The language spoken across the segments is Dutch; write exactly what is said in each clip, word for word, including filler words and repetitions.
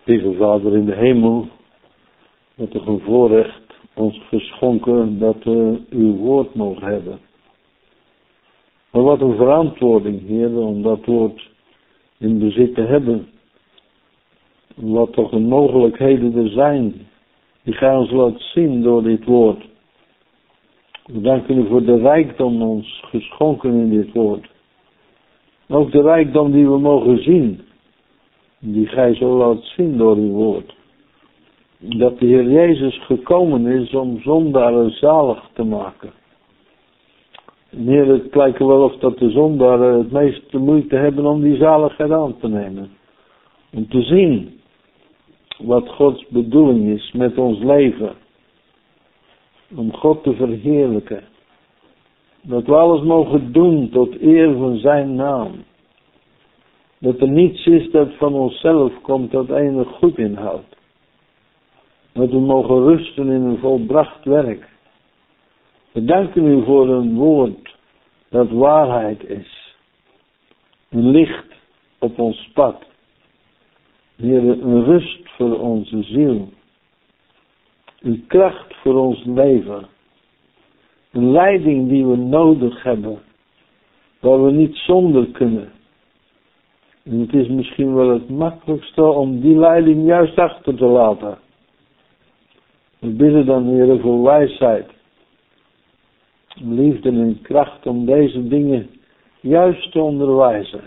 Lieve Vader in de hemel, wat toch een voorrecht ons geschonken dat we uw woord mogen hebben. Maar wat een verantwoording, Heer, om dat woord in bezit te hebben. Wat toch de mogelijkheden er zijn, die gij ons laat zien door dit woord. We danken u voor de rijkdom ons geschonken in dit woord. Ook de rijkdom die we mogen zien, die gij zo laat zien door uw woord. Dat de Heer Jezus gekomen is om zondaren zalig te maken. En Heer, het lijkt wel of dat de zondaren het meeste moeite hebben om die zaligheid aan te nemen. Om te zien wat Gods bedoeling is met ons leven. Om God te verheerlijken. Dat we alles mogen doen tot eer van zijn naam. Dat er niets is dat van onszelf komt dat enig goed inhoudt. Dat we mogen rusten in een volbracht werk. We danken u voor een woord dat waarheid is. Een licht op ons pad. Heer, een rust voor onze ziel. Een kracht voor ons leven. Een leiding die we nodig hebben. Waar we niet zonder kunnen. En het is misschien wel het makkelijkste om die leiding juist achter te laten. We bidden dan, Heer, voor wijsheid. Liefde en kracht om deze dingen juist te onderwijzen.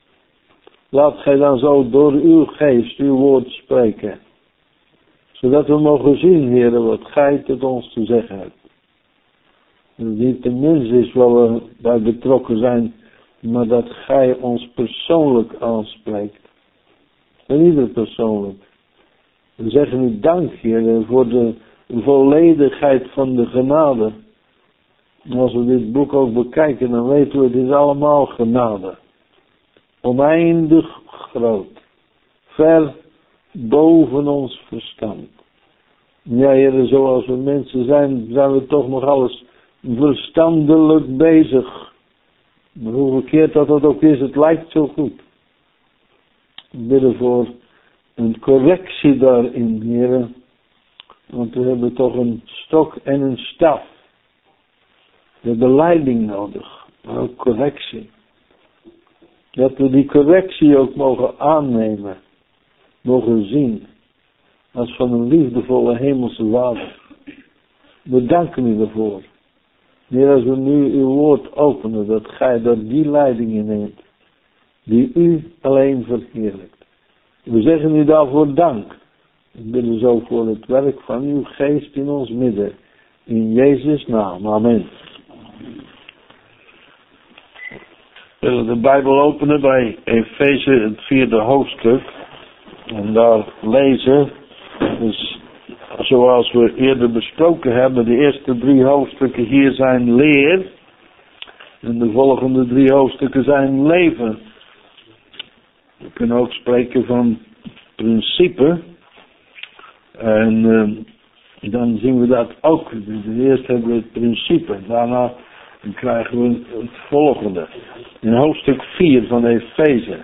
Laat gij dan zo door uw geest uw woord spreken. Zodat we mogen zien, Heer, wat gij tot ons te zeggen hebt. Dat het niet de mens is waar we bij betrokken zijn, maar dat gij ons persoonlijk aanspreekt. En ieder persoonlijk. We zeggen u dank, Heer, voor de volledigheid van de genade. En als we dit boek ook bekijken, dan weten we, het is allemaal genade. Oneindig groot. Ver boven ons verstand. Ja, Heer, zoals we mensen zijn, zijn we toch nog alles verstandelijk bezig. Maar hoe verkeerd dat dat ook is, het lijkt zo goed. We bidden voor een correctie daarin, Heer. Want we hebben toch een stok en een staf. We hebben leiding nodig, maar ook correctie. Dat we die correctie ook mogen aannemen, mogen zien. Als van een liefdevolle hemelse Vader. We danken u daarvoor. Heer, als we nu uw woord openen, dat gij daar die leiding in neemt, die u alleen verheerlijkt. We zeggen u daarvoor dank. We bidden zo voor het werk van uw geest in ons midden. In Jezus' naam. Amen. We willen de Bijbel openen bij Efeze, het vierde hoofdstuk. En daar lezen, dus zoals we eerder besproken hebben, de eerste drie hoofdstukken hier zijn leer. En de volgende drie hoofdstukken zijn leven. We kunnen ook spreken van principe. En uh, dan zien we dat ook. Dus eerst hebben we het principe. Daarna krijgen we het volgende. In hoofdstuk vier van Efeze.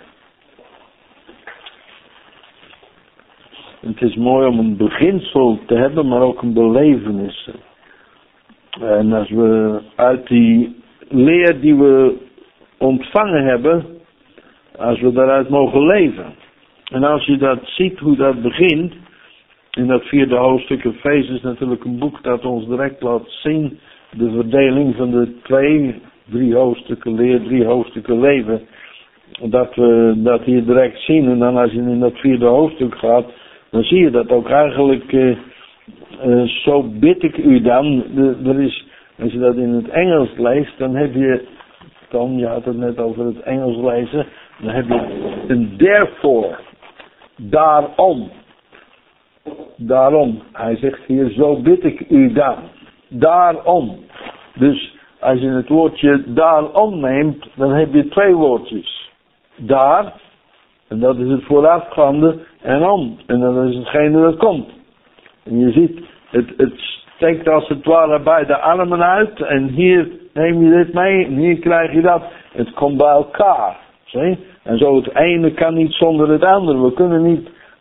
Het is mooi om een beginsel te hebben, maar ook een belevenis. En als we uit die leer die we ontvangen hebben, als we daaruit mogen leven. En als je dat ziet, hoe dat begint, in dat vierde hoofdstuk, Efeze is natuurlijk een boek dat ons direct laat zien de verdeling van de twee, drie hoofdstukken leer, drie hoofdstukken leven. Dat we dat hier direct zien. En dan als je in dat vierde hoofdstuk gaat, dan zie je dat ook eigenlijk, uh, uh, zo bid ik u dan. De, er is, als je dat in het Engels leest, dan heb je, Tom, je had het net over het Engels lezen, dan heb je een therefore, daarom. Daarom, hij zegt hier, zo bid ik u dan. Daarom. Dus als je het woordje daarom neemt, dan heb je twee woordjes. Daar, en dat is het voorafgaande, en om. En dat is hetgene dat komt. En je ziet, het, het steekt als het ware beide armen uit, en hier neem je dit mee, en hier krijg je dat. Het komt bij elkaar. Zie? En zo het ene kan niet zonder het andere. We kunnen niet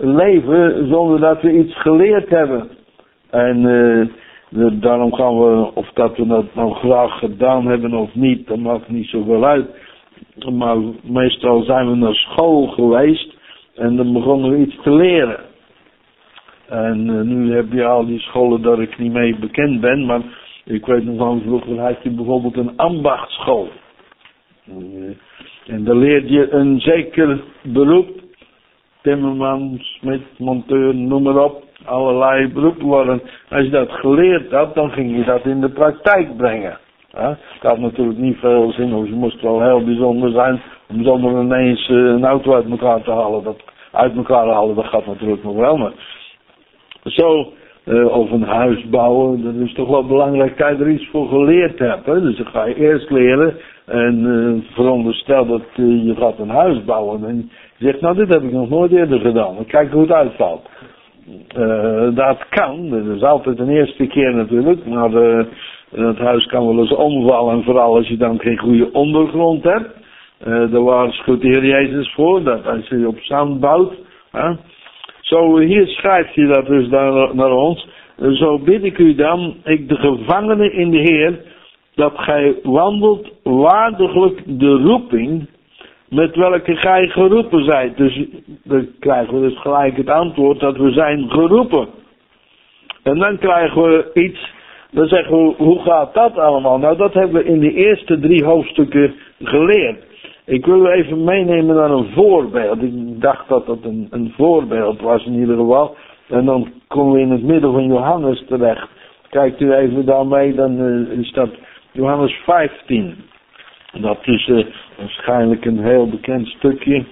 leven zonder dat we iets geleerd hebben. En uh, de, daarom gaan we, of dat we dat nou graag gedaan hebben of niet, dat maakt niet zoveel uit. Maar meestal zijn we naar school geweest en dan begonnen we iets te leren. En uh, nu heb je al die scholen dat ik niet mee bekend ben, maar ik weet nog van vroeger had je bijvoorbeeld een ambachtschool. Uh, en dan leer je een zeker beroep, timmerman, smid, monteur, noem maar op, allerlei beroepen worden. Als je dat geleerd had, dan ging je dat in de praktijk brengen. Ja? Het had natuurlijk niet veel zin, of je moest wel heel bijzonder zijn om zonder ineens uh, een auto uit elkaar te halen. Dat uit elkaar halen, dat gaat natuurlijk nog wel, maar zo, uh, of een huis bouwen, dat is toch wel belangrijk dat je er iets voor geleerd hebt. Hè? Dus dan ga je eerst leren en uh, veronderstel dat uh, je gaat een huis bouwen en je zegt, nou dit heb ik nog nooit eerder gedaan, dan kijk hoe het uitvalt. Uh, dat kan, dat is altijd de eerste keer natuurlijk, maar uh, het huis kan wel eens omvallen en vooral als je dan geen goede ondergrond hebt. Uh, daar waarschuwt de Heer Jezus voor, dat als je op zand bouwt. Huh? Zo, hier schrijft hij dat dus naar, naar ons. Uh, zo bid ik u dan, ik de gevangene in de Heer, dat gij wandelt waardiglijk de roeping met welke gij geroepen zijt. Dus dan krijgen we dus gelijk het antwoord dat we zijn geroepen. En dan krijgen we iets, dan zeggen we, hoe gaat dat allemaal? Nou, dat hebben we in de eerste drie hoofdstukken geleerd. Ik wil u even meenemen naar een voorbeeld. Ik dacht dat dat een, een voorbeeld was in ieder geval. En dan komen we in het midden van Johannes terecht. Kijkt u even daarmee, dan uh, is dat Johannes vijftien. Dat is uh, waarschijnlijk een heel bekend stukje.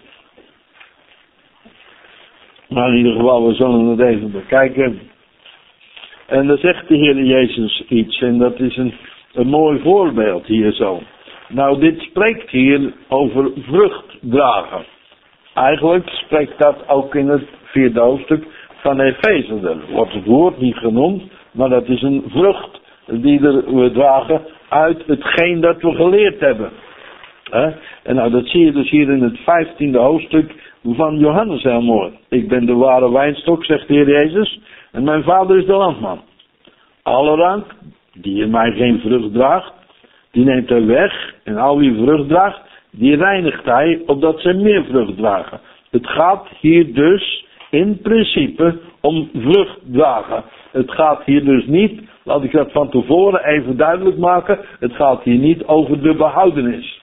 Maar in ieder geval, we zullen het even bekijken. En dan zegt de Heer Jezus iets. En dat is een, een mooi voorbeeld hier zo. Nou, dit spreekt hier over vrucht dragen. Eigenlijk spreekt dat ook in het vierde hoofdstuk van Efeze. Er wordt het woord niet genoemd, maar dat is een vrucht die er we dragen uit hetgeen dat we geleerd hebben. He? En nou, dat zie je dus hier in het vijftiende hoofdstuk van Johannes heel mooi. Ik ben de ware wijnstok, zegt de Heer Jezus, en mijn vader is de landman. Alle rank die in mij geen vrucht draagt, die neemt hij weg, en al wie vrucht draagt, die reinigt hij, opdat zij meer vrucht dragen. Het gaat hier dus in principe om vrucht dragen. Het gaat hier dus niet, laat ik dat van tevoren even duidelijk maken, het gaat hier niet over de behoudenis.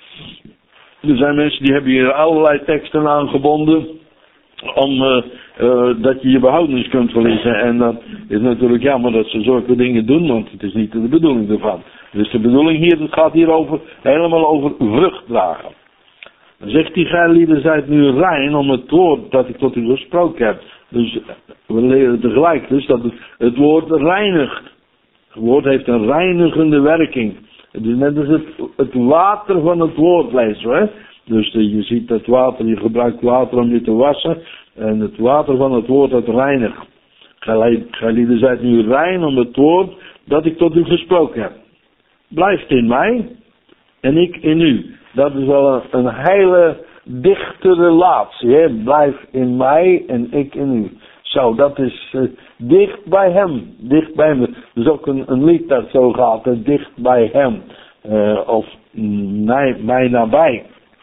Er zijn mensen die hebben hier allerlei teksten aangebonden om uh, uh, dat je je behoudenis kunt verliezen. En dat is natuurlijk jammer dat ze zulke dingen doen, want het is niet de bedoeling ervan. Dus de bedoeling hier, het gaat hier over, helemaal over vrucht dragen. Dan zegt die geilieden, zijt nu rein om het woord dat ik tot u gesproken heb. Dus we leren tegelijk dus dat het, het woord reinigt. Het woord heeft een reinigende werking. Het is net als het, het water van het woord lezen, hè. Dus uh, je ziet dat water, je gebruikt water om je te wassen. En het water van het woord dat reinigt. Geilieden, zijt nu rein om het woord dat ik tot u gesproken heb. Blijft in mij en ik in u. Dat is wel een, een hele dichte relatie. Hè? Blijf in mij en ik in u. Zo, dat is uh, dicht bij hem. Dicht bij hem. Er is ook een, een lied dat zo gaat. Hè? Dicht bij hem. Uh, of mij, mij nabij.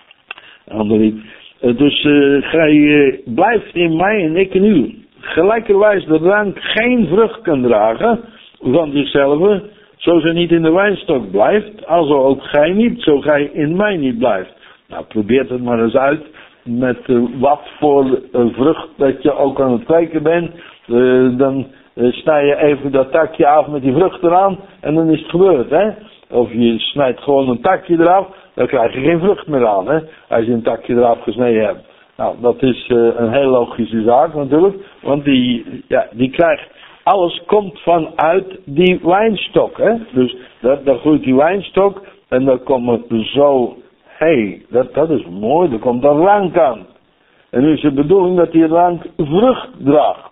Ander lied. Uh, dus uh, gij uh, blijft in mij en ik in u. Gelijkerwijs de rank geen vrucht kan dragen van zichzelf, zo zij niet in de wijnstok blijft, alzo ook gij niet, zo gij in mij niet blijft. Nou, probeer het maar eens uit met uh, wat voor uh, vrucht dat je ook aan het kweken bent. Uh, dan uh, snij je even dat takje af met die vrucht eraan en dan is het gebeurd, hè. Of je snijdt gewoon een takje eraf, dan krijg je geen vrucht meer aan, hè. Als je een takje eraf gesneden hebt. Nou, dat is uh, een heel logische zaak natuurlijk, want die, ja, die krijgt, alles komt vanuit die wijnstok, hè. Dus dat, daar groeit die wijnstok en dan komt er zo, hé, hey, dat, dat is mooi, er komt een rank aan. En nu is de bedoeling dat die rank vrucht draagt.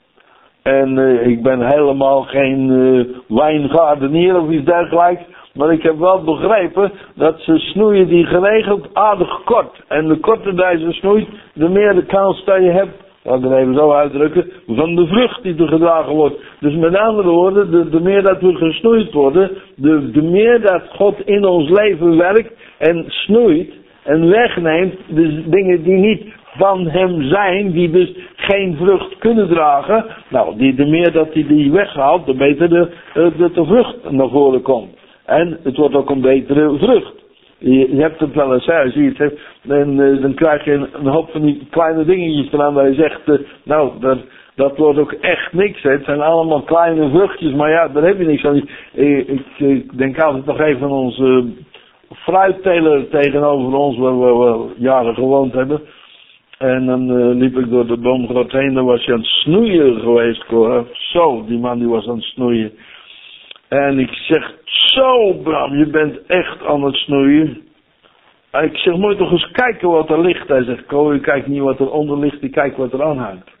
En uh, ik ben helemaal geen uh, wijngaardenier of iets dergelijks. Maar ik heb wel begrepen dat ze snoeien die geregeld aardig kort. En de korter dat je snoeit, de meer de kans dat je hebt laat ik het even zo uitdrukken, van de vrucht die er gedragen wordt. Dus met andere woorden, de, de meer dat we gesnoeid worden, de, de meer dat God in ons leven werkt en snoeit en wegneemt de dingen die niet van hem zijn, die dus geen vrucht kunnen dragen. Nou, die, de meer dat hij die weghaalt, de beter de, de, de vrucht naar voren komt. En het wordt ook een betere vrucht. Je, je hebt het wel eens, hè, als je iets hebt, en, uh, dan krijg je een, een hoop van die kleine dingetjes eraan waar je zegt, uh, nou, dat, dat wordt ook echt niks. Hè. Het zijn allemaal kleine vruchtjes, maar ja, daar heb je niks aan. Ik, ik, ik denk altijd nog even aan onze fruitteler tegenover ons, waar we, we jaren gewoond hebben. En dan uh, liep ik door de boomgrot heen, dan was hij aan het snoeien geweest, hoor. Zo, die man die was aan het snoeien. En ik zeg, zo Bram, je bent echt aan het snoeien. En ik zeg, moet je toch eens kijken wat er ligt. Hij zegt, Ko, je kijkt niet wat er onder ligt, je kijkt wat er aan hangt.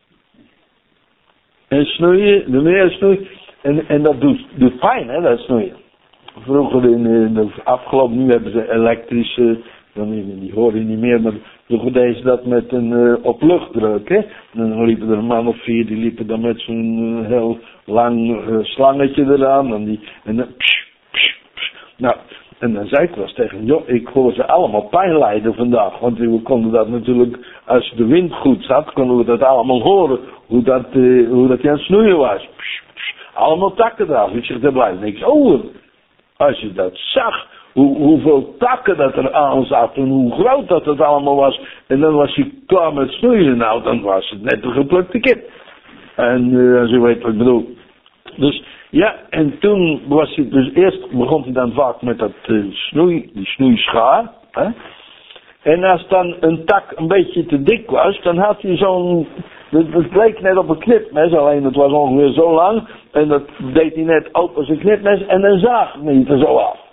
En snoeien, de meer snoeien. En, en dat doet, doet pijn, hè, dat snoeien. Vroeger in, in de afgelopen, nu hebben ze elektrische, dan, die hoor je niet meer, maar vroeger deden ze dat met een uh, op luchtdruk, hè. En dan liepen er een man of vier, die liepen dan met zo'n uh, heel lang uh, slangetje eraan. En, die, en dan, psh, psh, psh. Nou, en dan zei ik wel eens tegen hem, joh, ik hoor ze allemaal pijn lijden vandaag. Want we konden dat natuurlijk, als de wind goed zat, konden we dat allemaal horen. Hoe dat, uh, hoe dat hij aan het snoeien was. Psh, psh, allemaal takken eraf. Ik zeg, daar blijft niks over. Als je dat zag, hoe, hoeveel takken dat er aan zaten, hoe groot dat het allemaal was. En dan was hij klaar met snoeien. Nou, dan was het net een geplukte kip. En uh, als je weet wat ik bedoel. Dus ja, en toen was hij, dus eerst begon hij dan vaak met dat uh, snoei, die snoeischaar. Hè? En als dan een tak een beetje te dik was, dan had hij zo'n, het leek net op een knipmes, alleen het was ongeveer zo lang. En dat deed hij net open als een knipmes en dan zaag hij er zo af.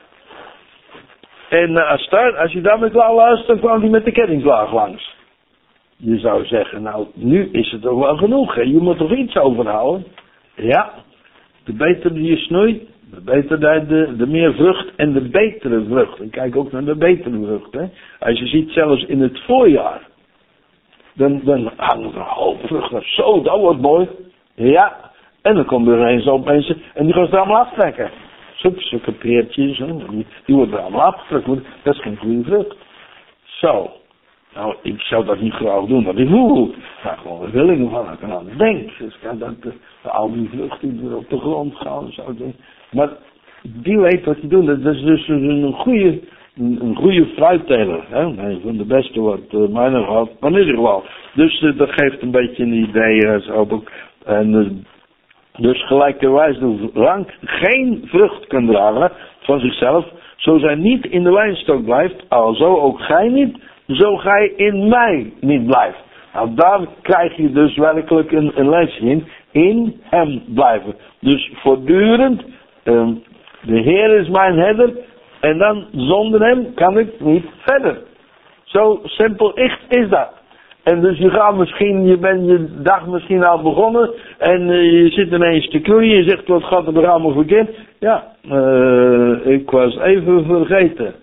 En uh, als, daar, als je daarmee klaar was, dan kwam hij met de kettingslaag langs. Je zou zeggen, nou, nu is het toch wel genoeg, hè? Je moet toch iets overhouden? Ja, de beter die je snoeit, de beter de, de meer vrucht en de betere vrucht. En kijk ook naar de betere vrucht, hè. Als je ziet zelfs in het voorjaar, dan, dan hangen er een hoop vruchten. Zo, dat wordt mooi. Ja, en dan komt er ineens op mensen en die gaan ze er allemaal aftrekken. Zulke, zulke peertjes, hè, die, die worden er allemaal afgetrekt. Dat is geen goede vrucht. Zo. Nou, ik zou dat niet graag doen, dat ik voel. Maar gewoon de willingen van, ik kan aan het denken. Dus kan dat de, de al die vluchten die er op de grond gaan. Zo. Maar die weet wat hij doet. Dat is dus een goede, een goede fruitteler. Hè? Een van de beste wat uh, mij nog had. Maar in ieder geval. Dus uh, dat geeft een beetje een idee. Uh, zo ook. En, uh, dus gelijkerwijs de rank geen vrucht kan dragen van zichzelf. Zo zij niet in de wijnstok blijft, alzo ook gij niet. Zo gij in mij niet blijft. Nou, daar krijg je dus werkelijk een, een lesje in. In hem blijven. Dus voortdurend, um, de Heer is mijn herder. En dan zonder hem kan ik niet verder. Zo simpel echt is dat. En dus je gaat misschien, je bent je dag misschien al begonnen. En uh, je zit ineens te knoeien. Je zegt, wat gaat er allemaal verkeerd? Ja, uh, ik was even vergeten.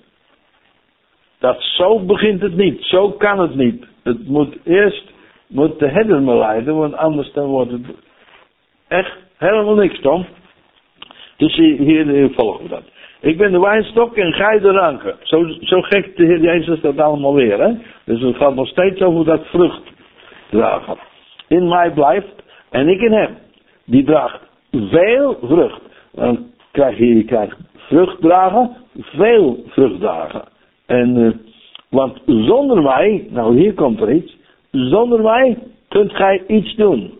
Dat zo begint het niet. Zo kan het niet. Het moet eerst, moet de herder me leiden, want anders dan wordt het echt helemaal niks, Tom. Dus hier, hier volgen we dat. Ik ben de wijnstok en gij de ranken. Zo, zo gek de Heer Jezus dat allemaal weer, hè. Dus het gaat nog steeds over dat vrucht dragen. In mij blijft en ik in hem. Die draagt veel vrucht. Dan krijg je, je krijgt vrucht dragen, veel vrucht dragen. En, uh, want zonder mij, nou hier komt er iets, zonder mij kunt gij iets doen.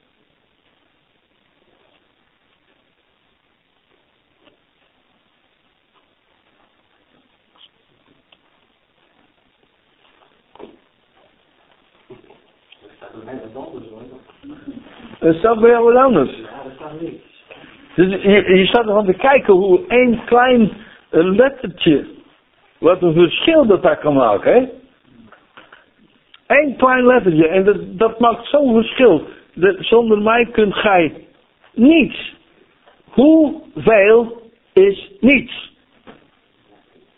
Dat staat bij jou wat anders. Ja, dat staat niet. Dus je, je staat ervan te kijken hoe één klein lettertje, wat een verschil dat dat kan maken, hè? Eén klein lettertje, en dat, dat maakt zo'n verschil. De, zonder mij kunt gij niets. Hoeveel is niets?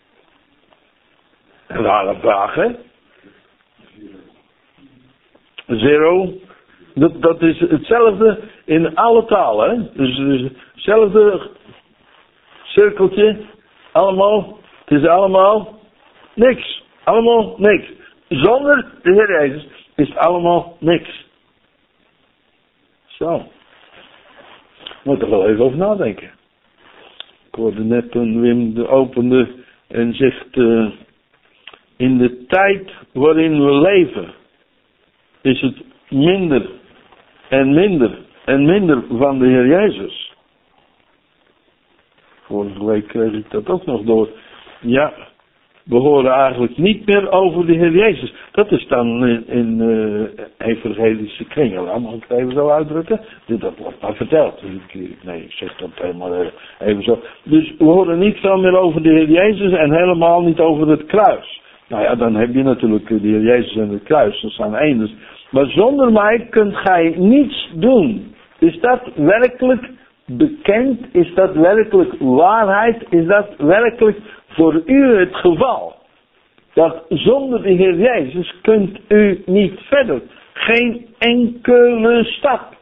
Een rare vraag, hè? Zero. Dat, dat is hetzelfde in alle talen. Hè? Dus, dus hetzelfde cirkeltje. Allemaal. Het is allemaal niks. Allemaal niks. Zonder de Heer Jezus is het allemaal niks. Zo. Moet er wel even over nadenken. Ik hoorde net toen Wim de opende en zegt, uh, in de tijd waarin we leven, is het minder en minder en minder van de Heer Jezus. Vorige week kreeg ik dat ook nog door. Ja, we horen eigenlijk niet meer over de Heer Jezus. Dat is dan in, in uh, evangelische kringen. Laat me het even zo uitdrukken. Dat wordt maar verteld. Nee, ik zeg dat helemaal even zo. Dus we horen niet veel meer over de Heer Jezus en helemaal niet over het kruis. Nou ja, dan heb je natuurlijk de Heer Jezus en het kruis. Dat zijn één. Dus. Maar zonder mij kunt gij niets doen. Is dat werkelijk bekend? Is dat werkelijk waarheid? Is dat werkelijk voor u het geval? Dat zonder de Heer Jezus kunt u niet verder. Geen enkele stap.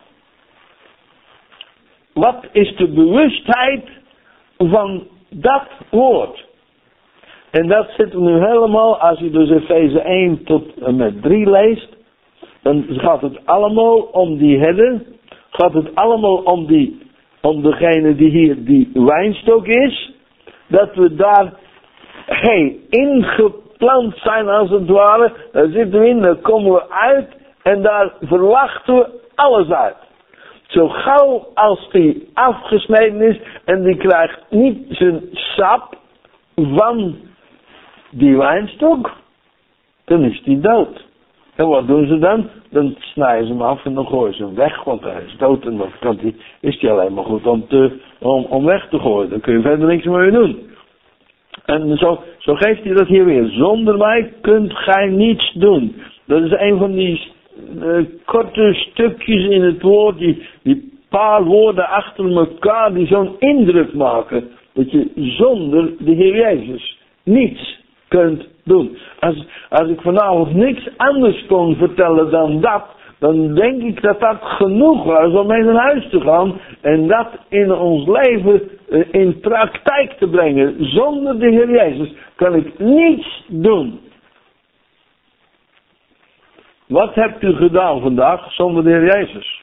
Wat is de bewustheid van dat woord? En dat zit er nu helemaal, als je dus Efeze één tot en met drie leest, dan gaat het allemaal om die herder. Gaat het allemaal om die, om degene die hier die wijnstok is. Dat we daar hey, ingeplant zijn als het ware. Daar zitten we in, daar komen we uit. En daar verwachten we alles uit. Zo gauw als die afgesneden is en die krijgt niet zijn sap van die wijnstok, dan is die dood. En wat doen ze dan? Dan snijden ze hem af en dan gooien ze hem weg, want hij is dood en dan kan die, is die alleen maar goed om, te, om, om weg te gooien. Dan kun je verder niks meer doen. En zo, zo geeft hij dat hier weer. Zonder mij kunt gij niets doen. Dat is een van die uh, korte stukjes in het woord, die, die paar woorden achter elkaar, die zo'n indruk maken. Dat je zonder de Heer Jezus niets kunt doen. Als, als ik vanavond niks anders kon vertellen dan dat, dan denk ik dat dat genoeg was om mee naar huis te gaan en dat in ons leven uh, in praktijk te brengen. Zonder de Heer Jezus kan ik niets doen. Wat hebt u gedaan vandaag zonder de Heer Jezus?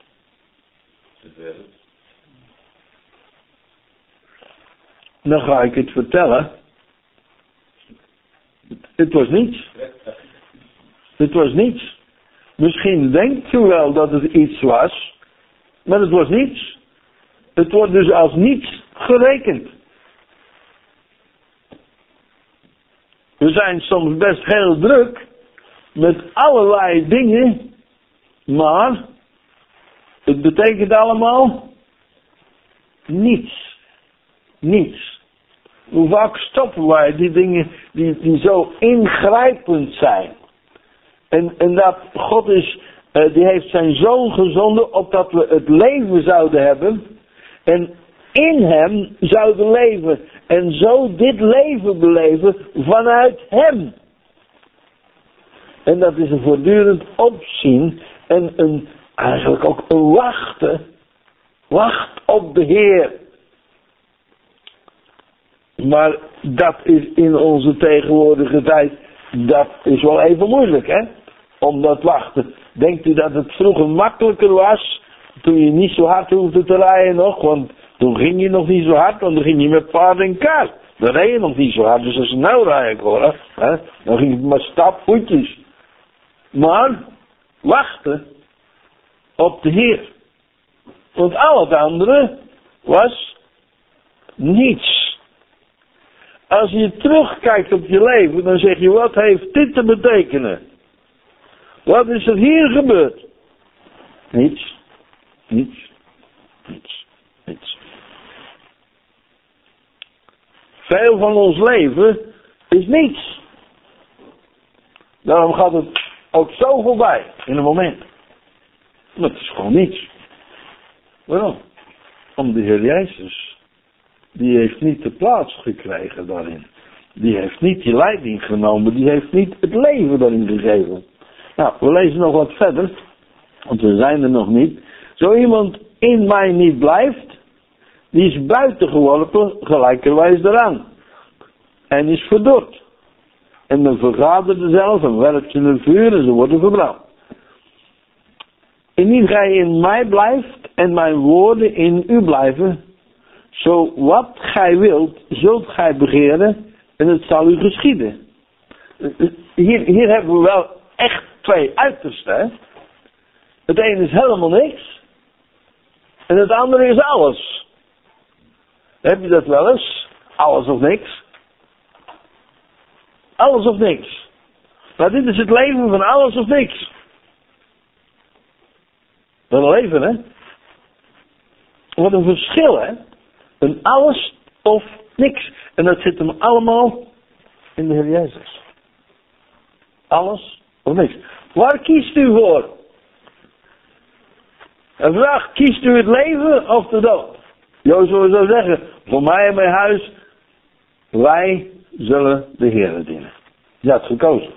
Dan ga ik het vertellen. Het was niets. Het was niets. Misschien denkt u wel dat het iets was, maar het was niets. Het wordt dus als niets gerekend. We zijn soms best heel druk met allerlei dingen, maar het betekent allemaal niets. Niets. Hoe vaak stoppen wij die dingen die, die zo ingrijpend zijn. En, en dat God is, uh, die heeft zijn zoon gezonden opdat we het leven zouden hebben. En in hem zouden leven. En zo dit leven beleven vanuit hem. En dat is een voortdurend opzien. En een, eigenlijk ook een wachten. Wacht op de Heer. Maar dat is in onze tegenwoordige tijd, dat is wel even moeilijk, hè? Om dat wachten. Denkt u dat het vroeger makkelijker was, toen je niet zo hard hoefde te rijden nog? Want toen ging je nog niet zo hard, want dan ging je met paard en kaart. Dan reed je nog niet zo hard, dus als je nou rijden kon, hè? Dan ging het maar stapvoetjes. Maar, wachten op de Heer. Want al het andere was niets. Als je terugkijkt op je leven, dan zeg je, wat heeft dit te betekenen? Wat is er hier gebeurd? Niets. Niets. Niets. Niets. Veel van ons leven is niets. Daarom gaat het ook zo voorbij, in een moment. Dat is gewoon niets. Waarom? Om de Heer Jezus. Die heeft niet de plaats gekregen daarin. Die heeft niet die leiding genomen. Die heeft niet het leven daarin gegeven. Nou, we lezen nog wat verder. want we zijn er nog niet. Zo iemand in mij niet blijft, die is buiten geworpen gelijkerwijs eraan. En is verdord. En men vergadert er zelf en werpt ze in het vuur en ze worden verbrand. Indien gij in mij blijft en mijn woorden in u blijven, zo wat gij wilt, zult gij begeren en het zal u geschieden. Hier, hier hebben we wel echt twee uitersten. Hè? Het ene is helemaal niks en het andere is alles. Heb je dat wel eens? Alles of niks? Alles of niks. Maar dit is het leven van alles of niks. Dat is een leven, hè? Wat een verschil, hè? Een alles of niks. En dat zit hem allemaal in de Heer Jezus. Alles of niks. Waar kiest u voor? Een vraag, kiest u het leven of de dood? Jozua zou zeggen, voor mij en mijn huis, wij zullen de Heer dienen. Je had gekozen.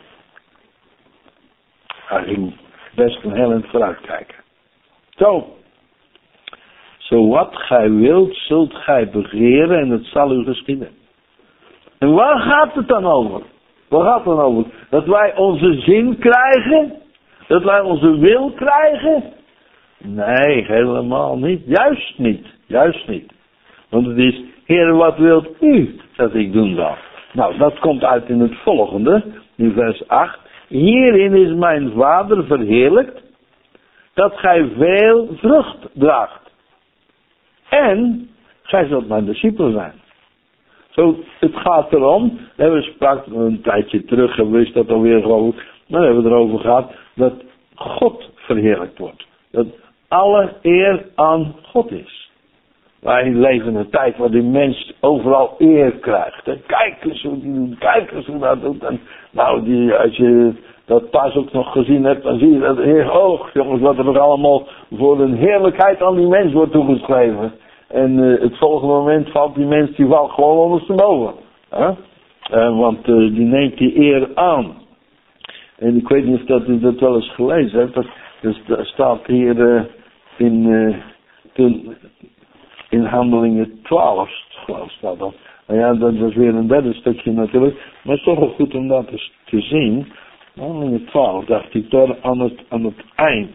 Hij ging best een heel eind vooruit kijken. Zo. Zo wat gij wilt, zult gij begeren en het zal u geschieden. En waar gaat het dan over? Waar gaat het dan over? Dat wij onze zin krijgen? Dat wij onze wil krijgen? Nee, helemaal niet. Juist niet. Juist niet. Want het is, Heer, wat wilt u dat ik doen zal? Nou, dat komt uit in het volgende, in vers acht. Hierin is mijn Vader verheerlijkt, dat gij veel vrucht draagt. En gij zult mijn discipel zijn. Zo, het gaat erom, en we spraken een tijdje terug, en we wisten dat alweer geloof ik, maar hebben we erover gehad, dat God verheerlijkt wordt. Dat alle eer aan God is. Wij leven in een tijd waar die mens overal eer krijgt. Hè. Kijk eens hoe die doet, kijk eens hoe dat doet. En nou, die, als je dat pas ook nog gezien hebt, dan zie je dat heel hoog, jongens, wat er nog allemaal voor een heerlijkheid aan die mens wordt toegeschreven. En uh, het volgende moment valt die mens, die valt gewoon ondersteboven. Hè? Uh, want uh, die neemt die eer aan. En ik weet niet of dat u dat wel eens gelezen hebt. Dat, dus, dat staat hier uh, in... Uh, ten, In Handelingen twaalf, geloof ik, staat dat. Nou ja, dat is weer een derde stukje natuurlijk. Maar het is toch wel goed om dat eens te zien. Handelingen twaalf, dacht ik, daar aan het, aan het eind.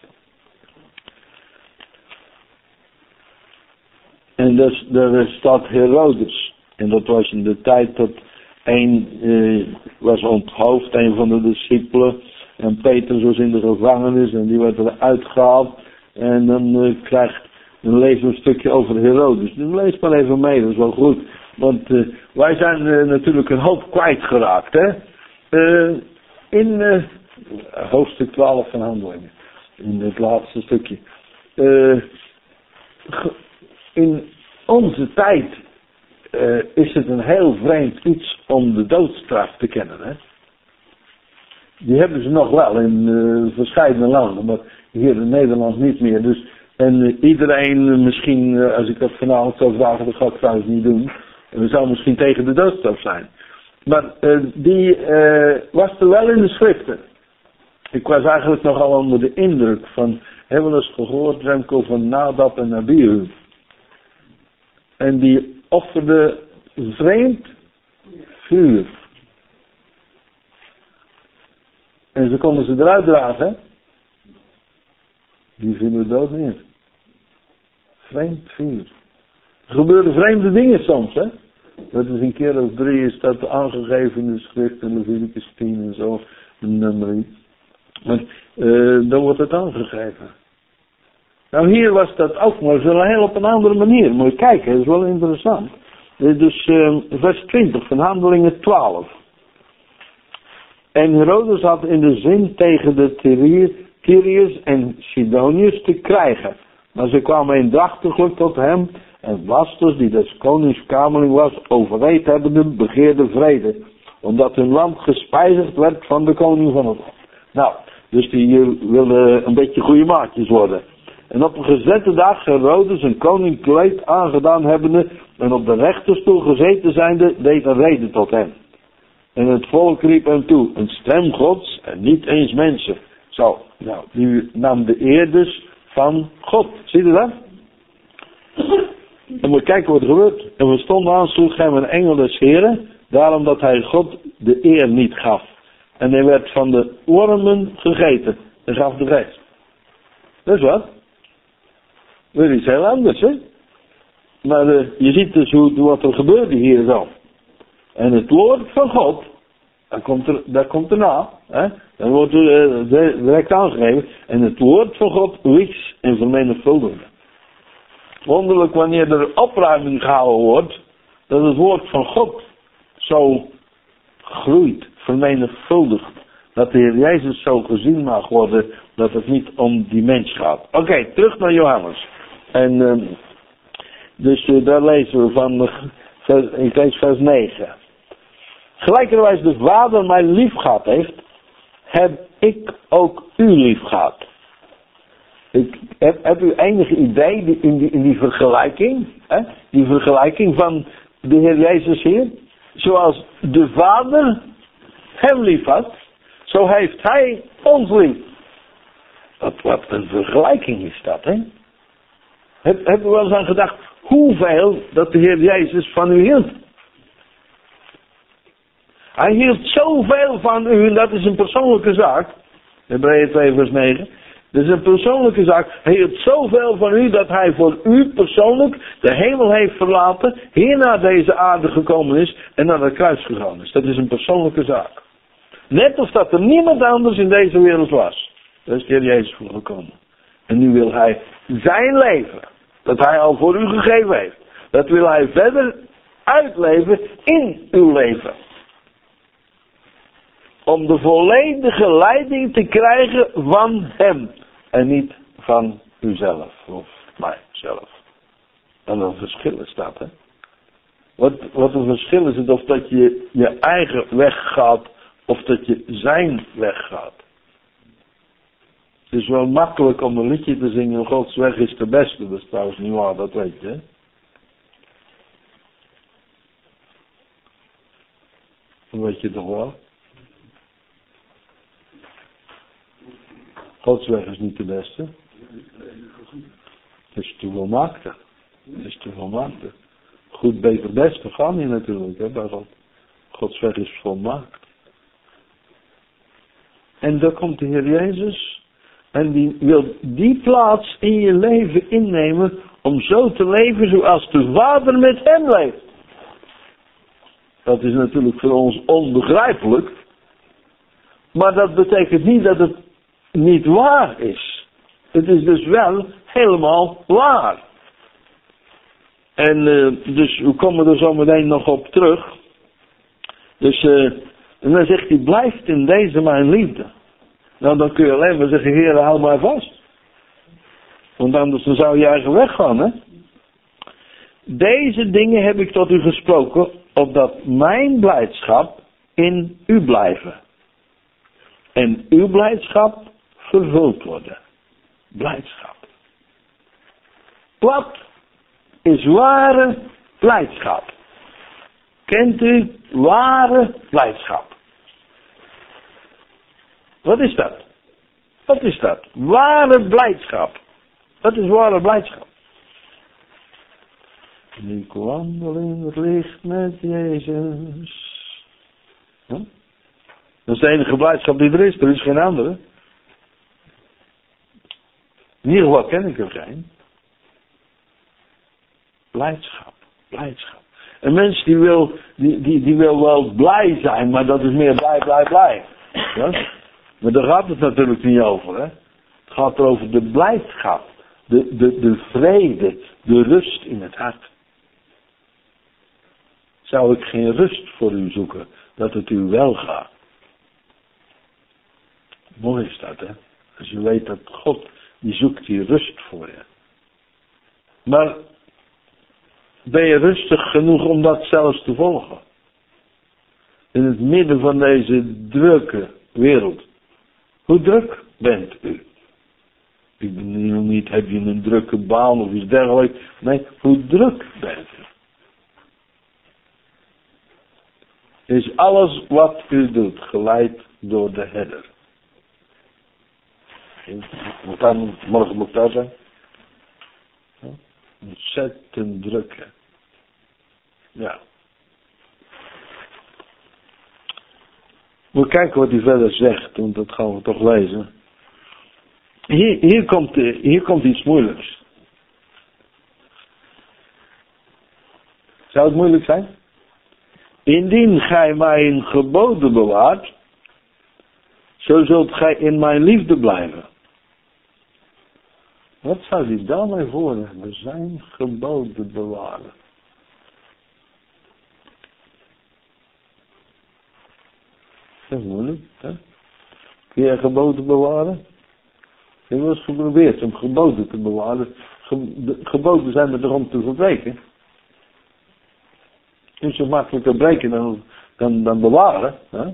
En dus, daar staat Herodes. En dat was in de tijd dat een eh, was onthoofd, een van de discipelen. En Petrus was in de gevangenis en die werd eruit gehaald. En dan uh, krijgt... Dan lezen we een stukje over Herodes. Dus lees maar even mee, dat is wel goed. Want uh, wij zijn uh, natuurlijk een hoop kwijtgeraakt. Hè? Uh, in uh, hoofdstuk twaalf van Handelingen. In het laatste stukje. Uh, in onze tijd uh, is het een heel vreemd iets om de doodstraf te kennen. Hè? Die hebben ze nog wel in uh, verschillende landen. Maar hier in Nederland niet meer. Dus... En uh, iedereen, uh, misschien, uh, als ik dat vanavond zou vragen, dat ga ik trouwens niet doen. We zou misschien tegen de doodstraf zijn. Maar uh, die uh, was er wel in de schriften. Ik was eigenlijk nogal onder de indruk van, hebben we eens gehoord, Remco, van Nadab en Abihu. En die offerde vreemd vuur. En ze konden ze eruit dragen. Die vielen dood neer. Vreemd vuur. Er gebeuren vreemde dingen soms, hè. Dat is een keer of drie is dat aangegeven in de schrift, in Leviticus tien en zo, een nummer. Maar uh, dan wordt het aangegeven. Nou, hier was dat ook, maar zo heel op een andere manier. Moet je kijken, dat is wel interessant. Dus uh, vers twintig van Handelingen twaalf. En Herodes had in de zin tegen de Tyriërs en Sidoniërs te krijgen. Maar ze kwamen eendrachtiglijk tot hem. En Blastus, die des konings kamerling was, overreed hebbende, begeerde vrede. Omdat hun land gespijzigd werd van de koning van het land. Nou, dus die willen een beetje goede maatjes worden. En op een gezette dag Herodes een koninkleed aangedaan hebbende en op de rechterstoel gezeten zijnde, deed een rede tot hem. En het volk riep hem toe, een stem gods en niet eens mensen. Zo, Nou, die nam de eer dus van God. Zie je dat? En we kijken wat er gebeurt. En we stonden aan, sloeg hem een engel des Heren, daarom dat hij God de eer niet gaf. En hij werd van de wormen gegeten en gaf de geest. Dat is wat. Dat is iets heel anders, hè? Maar uh, je ziet dus hoe, wat er gebeurde hier zo. En het woord van God, daar komt, er, daar komt erna, hè? Dan wordt er uh, direct aangegeven. En het woord van God wies en vermenigvuldigde. Wonderlijk wanneer er opruiming gehouden wordt, dat het woord van God zo groeit, vermenigvuldigt. Dat de Heer Jezus zo gezien mag worden, dat het niet om die mens gaat. Oké, okay, terug naar Johannes. En uh, dus uh, daar lezen we van, uh, vers, ik lees vers negen. Gelijkerwijs de Vader mij lief gehad heeft, heb ik ook u lief gehad. Ik heb, heb u enige idee in die, in die vergelijking, hè? Die vergelijking van de Heer Jezus hier? Zoals de Vader hem lief had, zo heeft hij ons lief. Wat, wat een vergelijking is dat, hè? Heb, heb u wel eens aan gedacht hoeveel dat de Heer Jezus van u hield? Hij hield zoveel van u, en dat is een persoonlijke zaak. Hebreeën twee vers negen. Dat is een persoonlijke zaak. Hij hield zoveel van u dat hij voor u persoonlijk de hemel heeft verlaten, hier naar deze aarde gekomen is en naar het kruis gegaan is. Dat is een persoonlijke zaak. Net of dat er niemand anders in deze wereld was. Daar is de Heer Jezus voor gekomen. En nu wil hij zijn leven, dat hij al voor u gegeven heeft, dat wil hij verder uitleven in uw leven. Om de volledige leiding te krijgen van hem. En niet van uzelf. Of mijzelf. En een verschil is dat, hè. Wat, wat een verschil is het of dat je je eigen weg gaat. Of dat je zijn weg gaat. Het is wel makkelijk om een liedje te zingen. Gods weg is de beste. Dat is trouwens niet waar, dat weet je, hè. Dat weet je toch wel. Gods weg is niet de beste. Het is te volmaakte. Het is te volmaakte. Goed, beter, best. We gaan hier natuurlijk, hè, bij God. Gods weg is volmaakt. En daar komt de Heer Jezus. En die wil die plaats in je leven innemen. Om zo te leven zoals de Vader met hem leeft. Dat is natuurlijk voor ons onbegrijpelijk. Maar dat betekent niet dat het niet waar is. Het is dus wel helemaal waar. En uh, dus we komen er zo meteen nog op terug. Dus uh, en dan zegt hij, blijft in deze mijn liefde. Nou, dan kun je alleen maar zeggen, Heer, hou mij vast. Want anders dan zou je eigen weg gaan, hè. Deze dingen heb ik tot u gesproken, opdat mijn blijdschap in u blijven. En uw blijdschap vervuld worden. Blijdschap. Wat is ware blijdschap? Kent u ware blijdschap? Wat is dat? Wat is dat? Ware blijdschap. Wat is ware blijdschap? Ik wandel in het licht met Jezus. Huh? Dat is de enige blijdschap die er is. Er is geen andere. In ieder geval ken ik er geen. Blijdschap. Blijdschap. Een mens die wil, die, die, die wil wel blij zijn, maar dat is meer blij, blij, blij. Ja? Maar daar gaat het natuurlijk niet over. Hè? Het gaat er over de blijdschap. De, de, de vrede. De rust in het hart. Zou ik geen rust voor u zoeken, dat het u wel gaat. Mooi is dat, hè. Als je weet dat God, die zoekt die rust voor je. Maar ben je rustig genoeg om dat zelfs te volgen? In het midden van deze drukke wereld. Hoe druk bent u? Ik bedoel niet, heb je een drukke baan of iets dergelijks. Nee, hoe druk bent u? Is alles wat u doet geleid door de herder? Moet dan, morgen moet ik daar zijn. Ja. Ontzettend druk. Hè. Ja. We kijken wat hij verder zegt, want dat gaan we toch lezen. Hier, hier, komt, hier komt iets moeilijks. Zou het moeilijk zijn? Indien gij mijn geboden bewaart, zo zult gij in mijn liefde blijven. Wat zou hij daarmee voor hebben? Zijn geboden bewaren. Dat is moeilijk, hè? Kun je geboden bewaren? Ik heb wel eens geprobeerd om geboden te bewaren. Ge- de geboden zijn er om te verbreken. Het is zo makkelijker breken dan, dan, dan bewaren. Hè?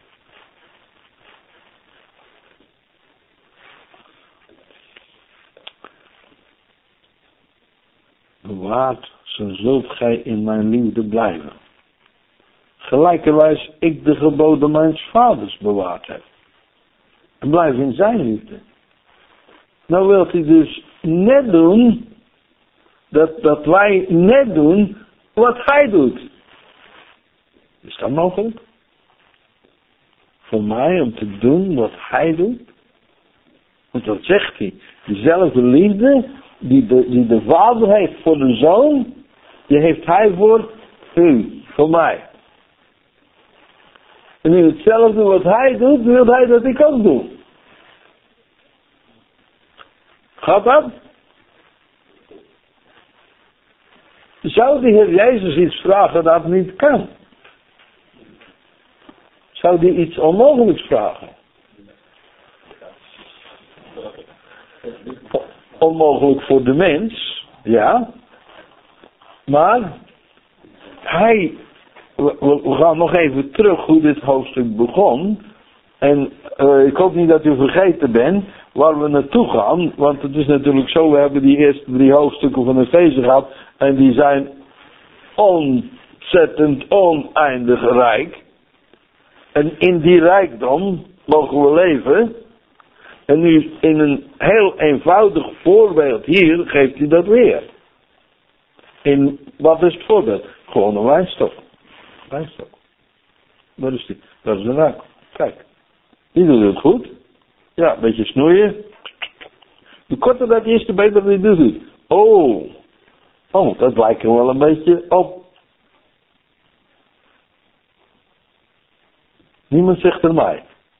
Bewaard, zo zult gij in mijn liefde blijven. Gelijkerwijs ik de geboden mijns vaders bewaard heb. En blijf in zijn liefde. Nou wilt hij dus net doen, dat, dat wij net doen wat hij doet. Is dat mogelijk? Voor mij om te doen wat hij doet? Want dat zegt hij. Diezelfde liefde die de, die de vader heeft voor de zoon, die heeft hij voor u, voor mij. En nu hetzelfde wat hij doet, wil hij dat ik ook doe. Gaat dat? Zou de Heer Jezus iets vragen dat niet kan? Zou die iets onmogelijks vragen? Onmogelijk voor de mens, ja. Maar hij, we, we gaan nog even terug hoe dit hoofdstuk begon. En uh, ik hoop niet dat u vergeten bent waar we naartoe gaan. Want het is natuurlijk zo, we hebben die eerste drie hoofdstukken van Efeze gehad. En die zijn ontzettend oneindig rijk. En in die rijkdom mogen we leven. En nu in een heel eenvoudig voorbeeld hier geeft hij dat weer. In, wat is het voorbeeld? Gewoon een wijnstok. Wijnstok. Waar is die? Dat is een raak. Kijk. Die doet het goed. Ja, een beetje snoeien. De korter dat is, de beter die doet het. Oh. Oh, dat lijkt er wel een beetje op. Niemand zegt er mij.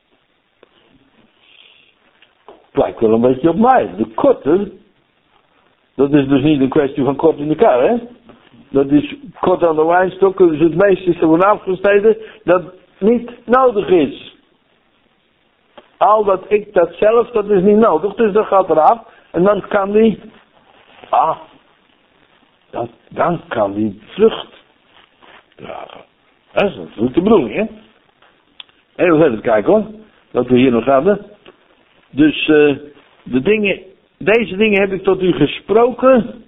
Het lijkt wel een beetje op mij. De korter, dat is dus niet een kwestie van kort in de kar, hè. Dat is kort aan de wijnstok, dus het meeste is er van afgesneden dat niet nodig is. Al dat ik dat zelf, dat is niet nodig, dus dat gaat eraf. En dan kan die, ah, dat, dan kan die vrucht dragen. Dat is natuurlijk de bedoeling, hè. Even verder kijken hoor, wat we hier nog hadden. Dus uh, de dingen, deze dingen heb ik tot u gesproken,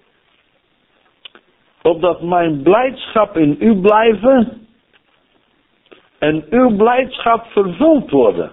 opdat mijn blijdschap in u blijven en uw blijdschap vervuld worden.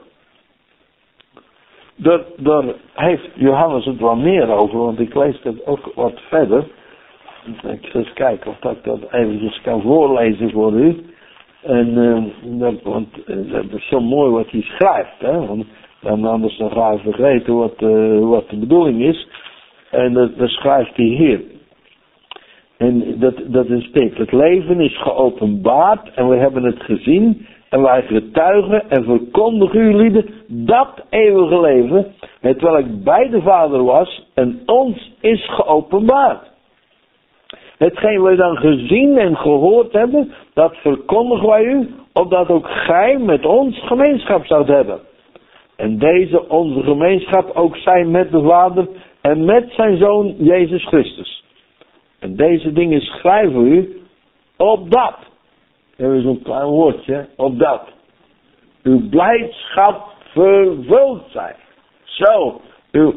Daar, daar heeft Johannes het wel meer over, want ik lees dat ook wat verder. Ik ga eens kijken of ik dat eventjes kan voorlezen voor u. En uh, dat, want uh, dat is zo mooi wat hij schrijft, hè. Want dan anders dan ga je vergeten wat, uh, wat de bedoeling is. En dat, dat schrijft hij hier. En dat, dat is dit. Het leven is geopenbaard en we hebben het gezien. En wij getuigen en verkondigen u lieden dat eeuwige leven, het welk bij de Vader was en ons is geopenbaard. Hetgeen wij dan gezien en gehoord hebben, dat verkondigen wij u, opdat ook gij met ons gemeenschap zoudt hebben. En deze onze gemeenschap ook zij met de Vader en met zijn Zoon Jezus Christus. En deze dingen schrijven we u, opdat, er is een klein woordje, opdat uw blijdschap vervuld zijn. Zo, uw,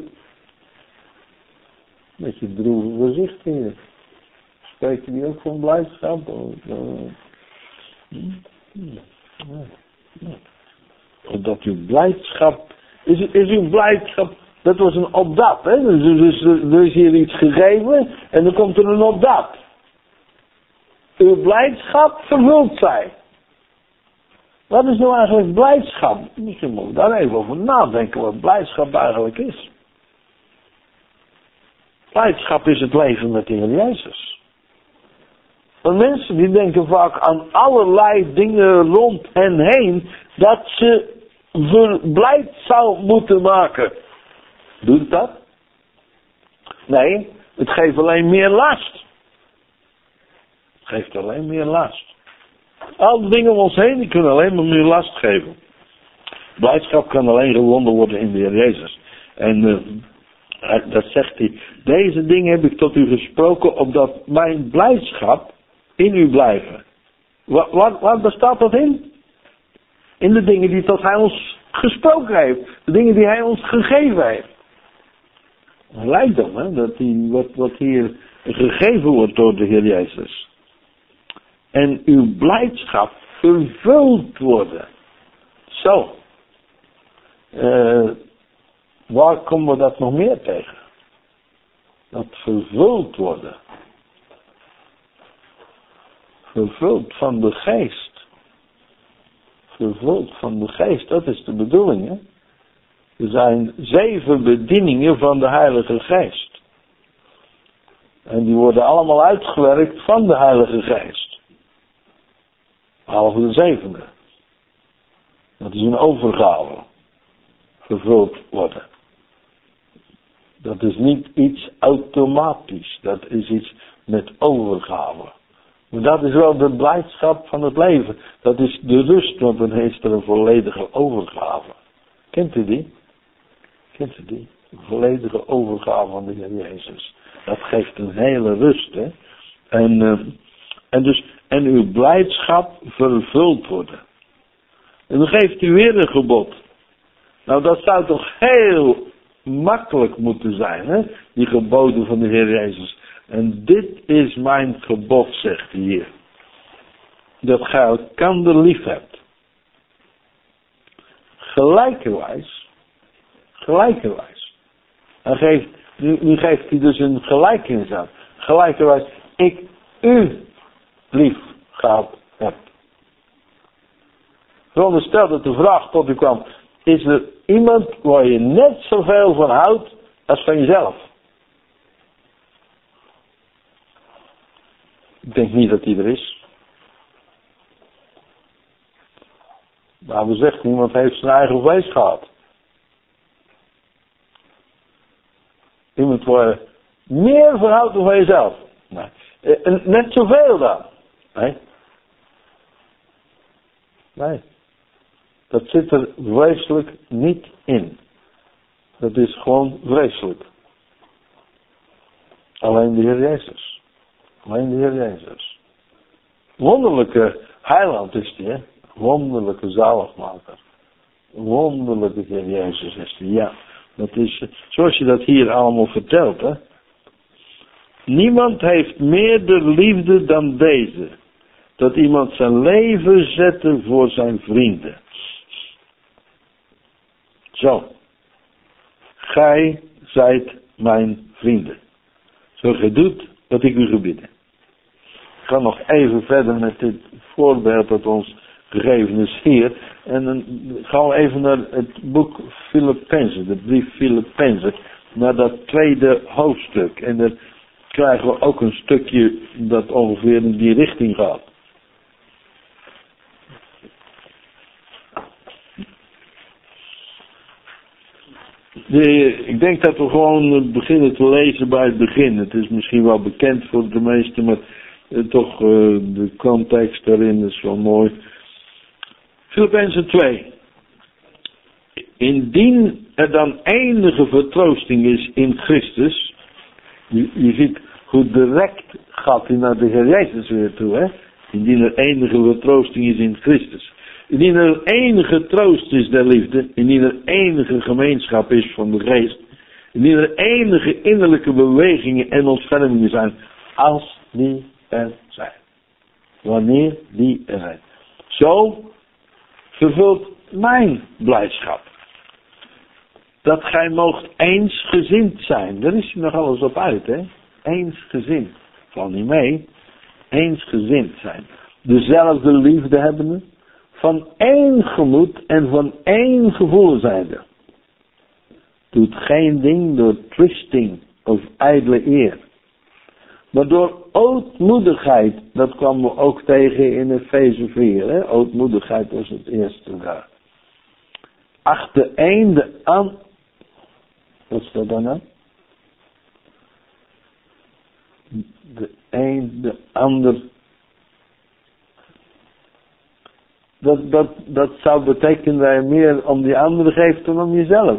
met je droevige gezicht hier. Spreken die ook van blijdschap? Opdat uw blijdschap Is, is uw blijdschap, dat was een opdat, hè? Dus, dus er is hier iets gegeven en dan komt er een opdat. Uw blijdschap vervuld zij. Wat is nou eigenlijk blijdschap? Misschien moet ik daar even over nadenken wat blijdschap eigenlijk is. Blijdschap is het leven met de Heer Jezus. Want mensen die denken vaak aan allerlei dingen rond hen heen, dat ze verblijd zou moeten maken. Doet dat? Nee, het geeft alleen meer last. Het geeft alleen meer last. Al die dingen om ons heen, die kunnen alleen maar meer last geven. Blijdschap kan alleen gewonnen worden in de Heer Jezus. En uh, dat zegt hij. Deze dingen heb ik tot u gesproken, opdat mijn blijdschap in u blijven. Wat, wat, wat bestaat dat in? In de dingen die tot hij ons gesproken heeft. De dingen die hij ons gegeven heeft. Rijkdom, hè? Dat die, wat, wat hier gegeven wordt door de Heer Jezus. En uw blijdschap vervuld worden. Zo. Uh, waar komen we dat nog meer tegen? Dat vervuld worden. Vervuld van de geest. Vervuld van de geest, dat is de bedoeling, hè? Er zijn zeven bedieningen van de Heilige Geest. En die worden allemaal uitgewerkt van de Heilige Geest. Behalve de zevende. Dat is een overgave. Vervuld worden. Dat is niet iets automatisch. Dat is iets met overgave. Maar dat is wel de blijdschap van het leven. Dat is de rust, want dan heeft er een volledige overgave. Kent u die? Kent u die? Een volledige overgave van de Heer Jezus. Dat geeft een hele rust, hè. En, uh, en dus, en uw blijdschap vervuld worden. En dan geeft u weer een gebod. Nou, dat zou toch heel makkelijk moeten zijn, hè? Die geboden van de Heer Jezus. En dit is mijn gebod, zegt hij hier. Dat gij elkander lief hebt. Gelijkerwijs. Gelijkerwijs. Hij geeft, nu, nu geeft hij dus een gelijkenis aan. Gelijkerwijs, ik u lief gehad heb. Veronderstel dat de vraag tot u kwam. Is er iemand waar je net zoveel van houdt als van jezelf? Ik denk niet dat die er is. Maar we zeggen, iemand heeft zijn eigen vlees gehad. Iemand waar je meer van houdt dan van jezelf. Nee. En net zoveel dan. Nee. Nee. Dat zit er vreselijk niet in. Dat is gewoon vreselijk. Alleen de Heer Jezus. Alleen de Heer Jezus. Wonderlijke heiland is die, hè? Wonderlijke zaligmaker. Wonderlijke Heer Jezus is die, ja. Dat is, zoals je dat hier allemaal vertelt, hè. Niemand heeft meer de liefde dan deze. Dat iemand zijn leven zette voor zijn vrienden. Zo. Gij zijt mijn vrienden. Zo gij doet wat ik u gebied. Ik ga nog even verder met dit voorbeeld dat ons gegeven is hier. En dan gaan we even naar het boek Filippenzen, de brief Filippenzen. Naar dat tweede hoofdstuk. En daar krijgen we ook een stukje dat ongeveer in die richting gaat. De, ik denk dat we gewoon beginnen te lezen bij het begin. Het is misschien wel bekend voor de meesten, maar eh, toch uh, de context daarin is wel mooi. Filippenzen twee. Indien er dan enige vertroosting is in Christus. Je, je ziet hoe direct gaat hij naar de Heer Jezus weer toe, hè? Indien er enige vertroosting is in Christus. Indien er enige troost is der liefde, indien er enige gemeenschap is van de geest, indien er enige innerlijke bewegingen en ontfermingen zijn, als die er zijn. Wanneer die er zijn. Zo vervult mijn blijdschap. dat gij moogt eensgezind zijn. Daar is hij nog alles op uit, hè. Eensgezind. Val niet mee. Eensgezind zijn. Dezelfde liefde hebbende. Van één gemoed en van één gevoel zijnde. Doet geen ding door twisting of ijdele eer. Maar door ootmoedigheid, dat kwamen we ook tegen in Efeze vier. Hè? Ootmoedigheid was het eerste daar. Acht de een de ander. Wat staat daar nou? De een de ander. Dat, dat, dat zou betekenen dat je meer om die andere geeft dan om jezelf.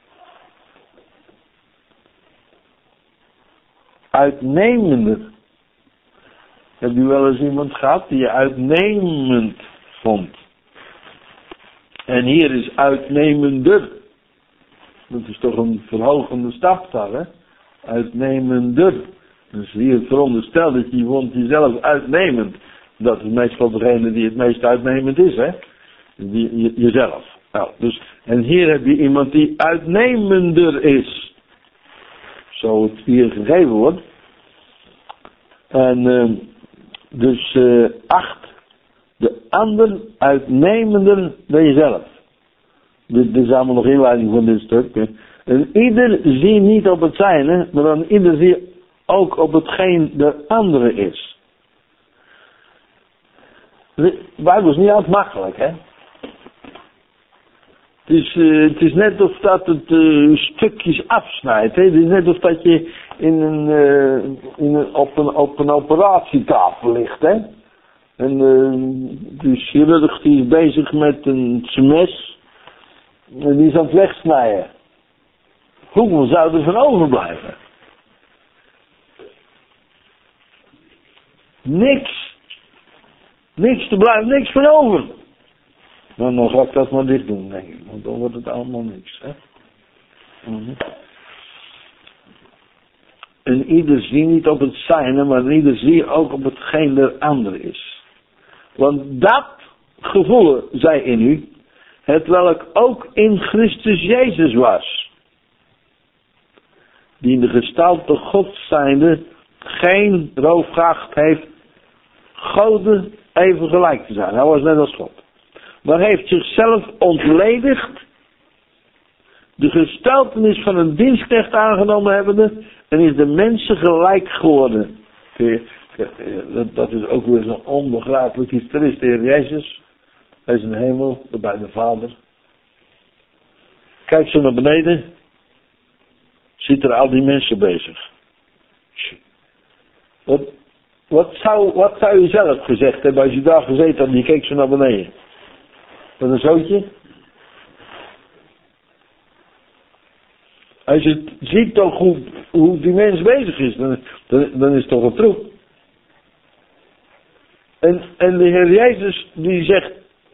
Uitnemender. Heb je wel eens iemand gehad die je uitnemend vond? En hier is uitnemender. Dat is toch een verhogende staptaal, hè? Uitnemender. Dus hier veronderstelt dat je vond jezelf uitnemend. Dat is meestal degene die het meest uitnemend is, hè? Die, je, jezelf. Nou, dus, en hier heb je iemand die uitnemender is. Zo het hier gegeven wordt. En uh, dus uh, acht de ander uitnemender dan jezelf. Dit, dit is allemaal nog inleiding van dit stuk. Hè. En ieder zie niet op het zijne, maar dan ieder zie ook op hetgeen de andere is. De Bijbel is niet altijd makkelijk, hè. Het is, uh, het is net of dat het uh, stukjes afsnijdt. Hè? Het is net of dat je in een, uh, in een, op, een, op een operatietafel ligt. Hè? En uh, de chirurg die is bezig met een mes. En die is aan het wegsnijden. Hoeveel zou er van overblijven? Niks. Niks, er blijft niks van over. Nou, dan ga ik dat maar dicht doen, denk ik. Want dan wordt het allemaal niks, hè. Mm-hmm. En ieder zie niet op het zijne, maar ieder zie ook op hetgeen der ander is. Want dat gevoel zij in u, het welk ook in Christus Jezus was. Die in de gestalte Gods zijnde geen roofgacht heeft Goden even gelijk te zijn. Hij was net als God. Maar heeft zichzelf ontledigd, de gestaltenis van een dienstknecht aangenomen hebbende, en is de mensen gelijk geworden. Dat is ook weer zo'n onbegrijpelijk iets. Er is de Heer Jezus, hij is in de hemel, bij de Vader. Kijk zo naar beneden, ziet er al die mensen bezig. Wat, wat, zou, wat zou je zelf gezegd hebben als je daar gezeten had en je keek zo naar beneden? Met een zootje. Als je ziet toch hoe, hoe die mens bezig is, dan, dan, dan is het toch een troep. En, en de Heer Jezus die zegt,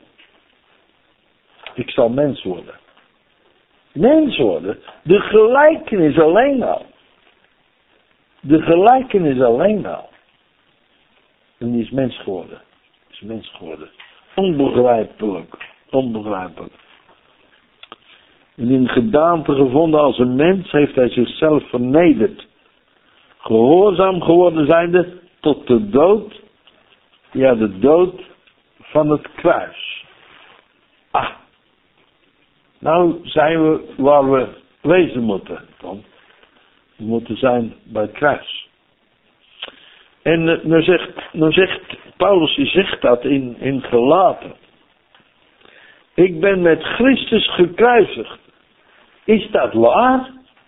ik zal mens worden. Mens worden. De gelijkenis alleen al. De gelijkenis alleen al. En die is mens geworden. Is mens geworden. Onbegrijpelijk. Onbegrijpelijk. En in gedaante gevonden als een mens heeft hij zichzelf vernederd. Gehoorzaam geworden zijnde tot de dood. Ja, de dood van het kruis. Ah. Nou zijn we waar we wezen moeten. Dan. We moeten zijn bij het kruis. En uh, nou, zegt, nou zegt Paulus, die zegt dat in, in Galaten. Ik ben met Christus gekruisigd. Is dat waar?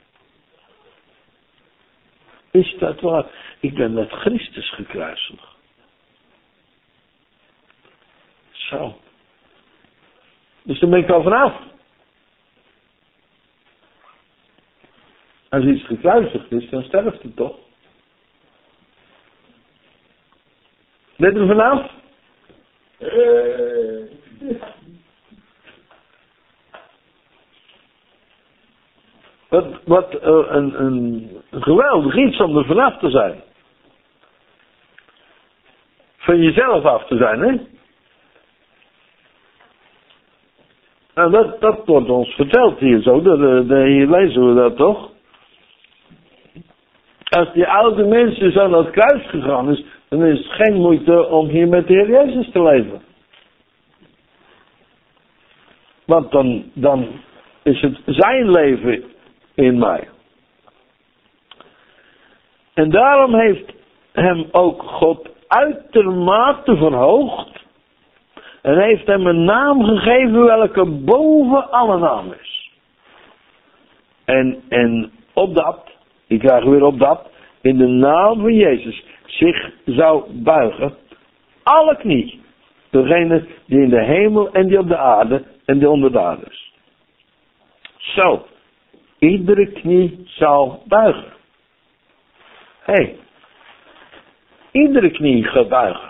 Is dat waar? Ik ben met Christus gekruisigd. Zo. Dus dan ben ik al vanaf. Als iets gekruisigd is, dan sterft het toch? Let er vanaf? Uh. Wat, wat uh, een, een geweldig iets om er vanaf te zijn. Van jezelf af te zijn, hè? Nou, dat, dat wordt ons verteld hier zo. Dat, dat, hier lezen we dat toch? Als die oude mensen zo naar het kruis gegaan is, dan is het geen moeite om hier met de Heer Jezus te leven. Want dan, dan is het zijn leven in mij. En daarom heeft hem ook God uitermate verhoogd. En heeft hem een naam gegeven welke boven alle naam is. En, en opdat, ik krijg weer opdat, in de naam van Jezus zich zou buigen alle knie. Degene die in de hemel en die op de aarde en die onder de aarde is. Zo, iedere knie zal buigen. Hé, hey, iedere knie gaat buigen.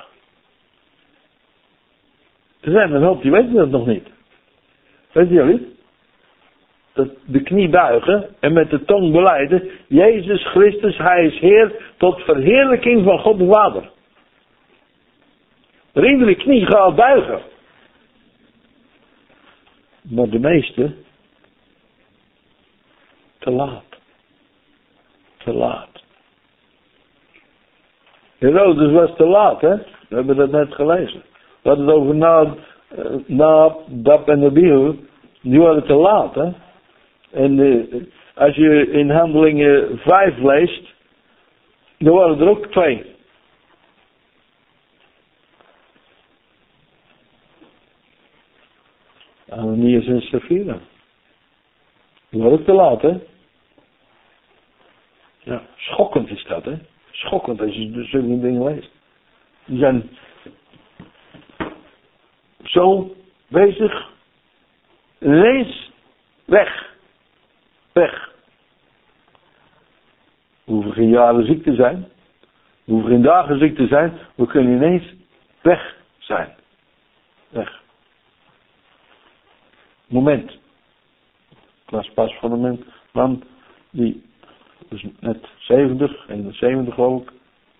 Er zijn een hoop die weten dat nog niet. Weten jullie? Dat de knie buigen en met de tong belijden, Jezus Christus, Hij is Heer, tot verheerlijking van God de Vader. Maar iedere knie gaat buigen. Maar de meeste, te laat. Te laat. Herodes was te laat, hè? We hebben dat net gelezen. We hadden het over na, na Dab en Abihu. Die waren te laat, hè? En uh, als je in Handelingen vijf leest, dan waren er ook twee. Ananias en Sapphira. Die waren ook te laat, hè? Ja, schokkend is dat, hè? Schokkend als je dus zulke dingen leest. Die zijn zo bezig. Ineens weg. Weg. We hoeven geen jaren ziek te zijn. We hoeven geen dagen ziek te zijn. We kunnen ineens weg zijn. Weg. Moment. Ik las pas van een man die was net zeventig, eenenzeventig geloof ik.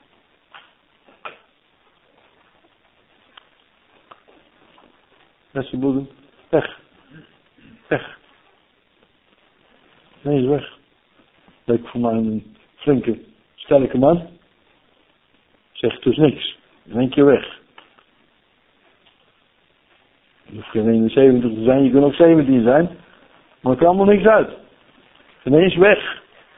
Met zijn boezem. Weg. Weg. Nee, is weg. Leek voor mij een flinke, sterke man. Zegt dus niks. In één keer weg. Je hoeft geen eenenzeventig te zijn, je kunt ook zeventien zijn. Maar het kan allemaal niks uit. Ineens weg.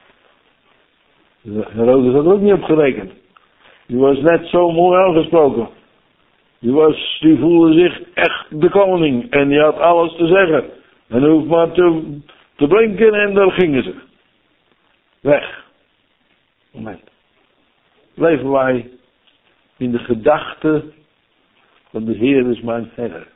Herodes had er ook niet op gerekend. Die was net zo mooi aangesproken. Die, was, die voelde zich echt de koning. En die had alles te zeggen. En hij hoefde maar te, te blinken en daar gingen ze. Weg. Moment. Leven wij in de gedachte van de Heer is mijn Herder.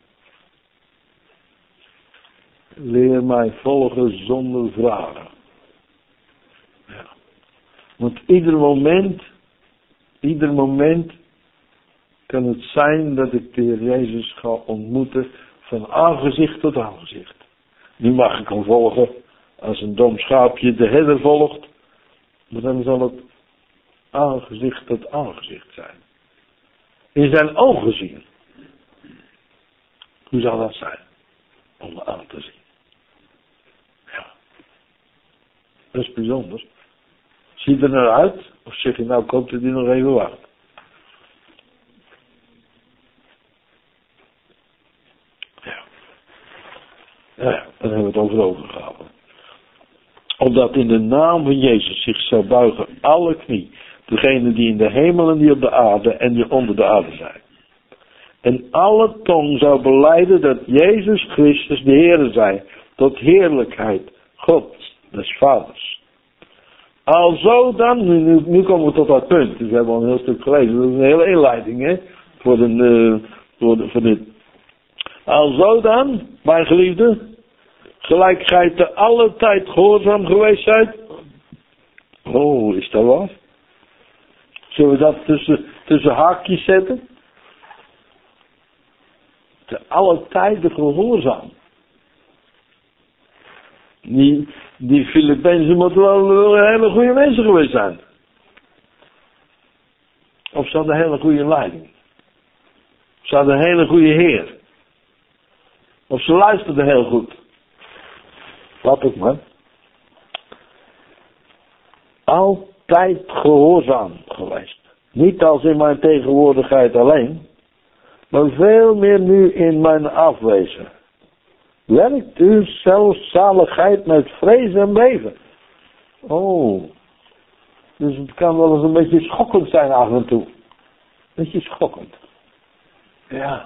Leer mij volgen zonder vragen. Ja. Want ieder moment, ieder moment kan het zijn dat ik de Heer Jezus ga ontmoeten van aangezicht tot aangezicht. Nu mag ik hem volgen als een dom schaapje de herder volgt, maar dan zal het aangezicht tot aangezicht zijn. In zijn ogen zien. Hoe zal dat zijn? Om me aan te zien. Ja. Dat is bijzonder. Zie je er naar uit? Of zeg je nou, ik hoop dat hij nog even wacht. Ja. Ja, daar hebben we het over overgehouden. Opdat in de naam van Jezus zich zou buigen alle knie. Degene die in de hemel en die op de aarde en die onder de aarde zijn. En alle tong zou belijden dat Jezus Christus de Heere zij. Tot heerlijkheid God des Vaders. Alzo dan, nu, nu komen we tot dat punt. Dus we hebben al een heel stuk gelezen. Dat is een hele inleiding, hè. Voor, de, uh, voor, de, voor dit. Alzo dan, mijn geliefde. Gelijk gij te alle tijd gehoorzaam geweest zijt. Oh, is dat wat? Zullen we dat tussen, tussen haakjes zetten? Te alle tijden gehoorzaam. Die, die Filipijnen moeten wel, wel hele goede mensen geweest zijn. Of ze hadden een hele goede leiding. Ze hadden een hele goede Heer. Of ze luisterde heel goed. Laat ik maar. Altijd gehoorzaam geweest. Niet als in mijn tegenwoordigheid alleen, maar veel meer nu in mijn afwezen. Werkt u zelfzaligheid met vrees en beven. Oh, dus het kan wel eens een beetje schokkend zijn af en toe. Een beetje schokkend. Ja.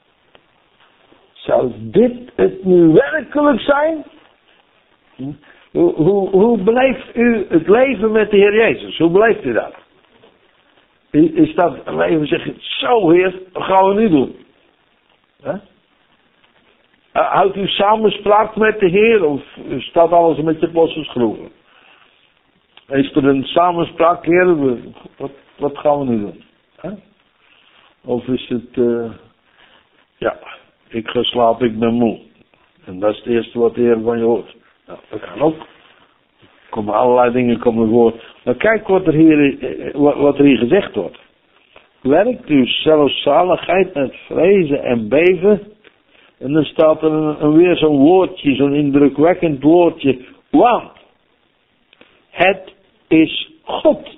Zou dit het nu werkelijk zijn? Hm? Hoe, hoe, hoe beleeft u het leven met de Heer Jezus? Hoe beleeft u dat? Is dat een leven, zeg je, zo Heer, wat gaan we nu doen? Huh? Houdt u samenspraak met de Heer of staat alles een beetje op losse schroeven? Is er een samenspraak, Heer, wat, wat gaan we nu doen? Huh? Of is het, uh, ja, ik ga slapen, ik ben moe. En dat is het eerste wat de Heer van je hoort. Nou, dat kan ook. Er komen allerlei dingen komen voor. Maar kijk wat er hier, wat er hier gezegd wordt. Werkt u zelfzaligheid met vrezen en beven. En dan staat er een, een weer zo'n woordje, zo'n indrukwekkend woordje. Want het is God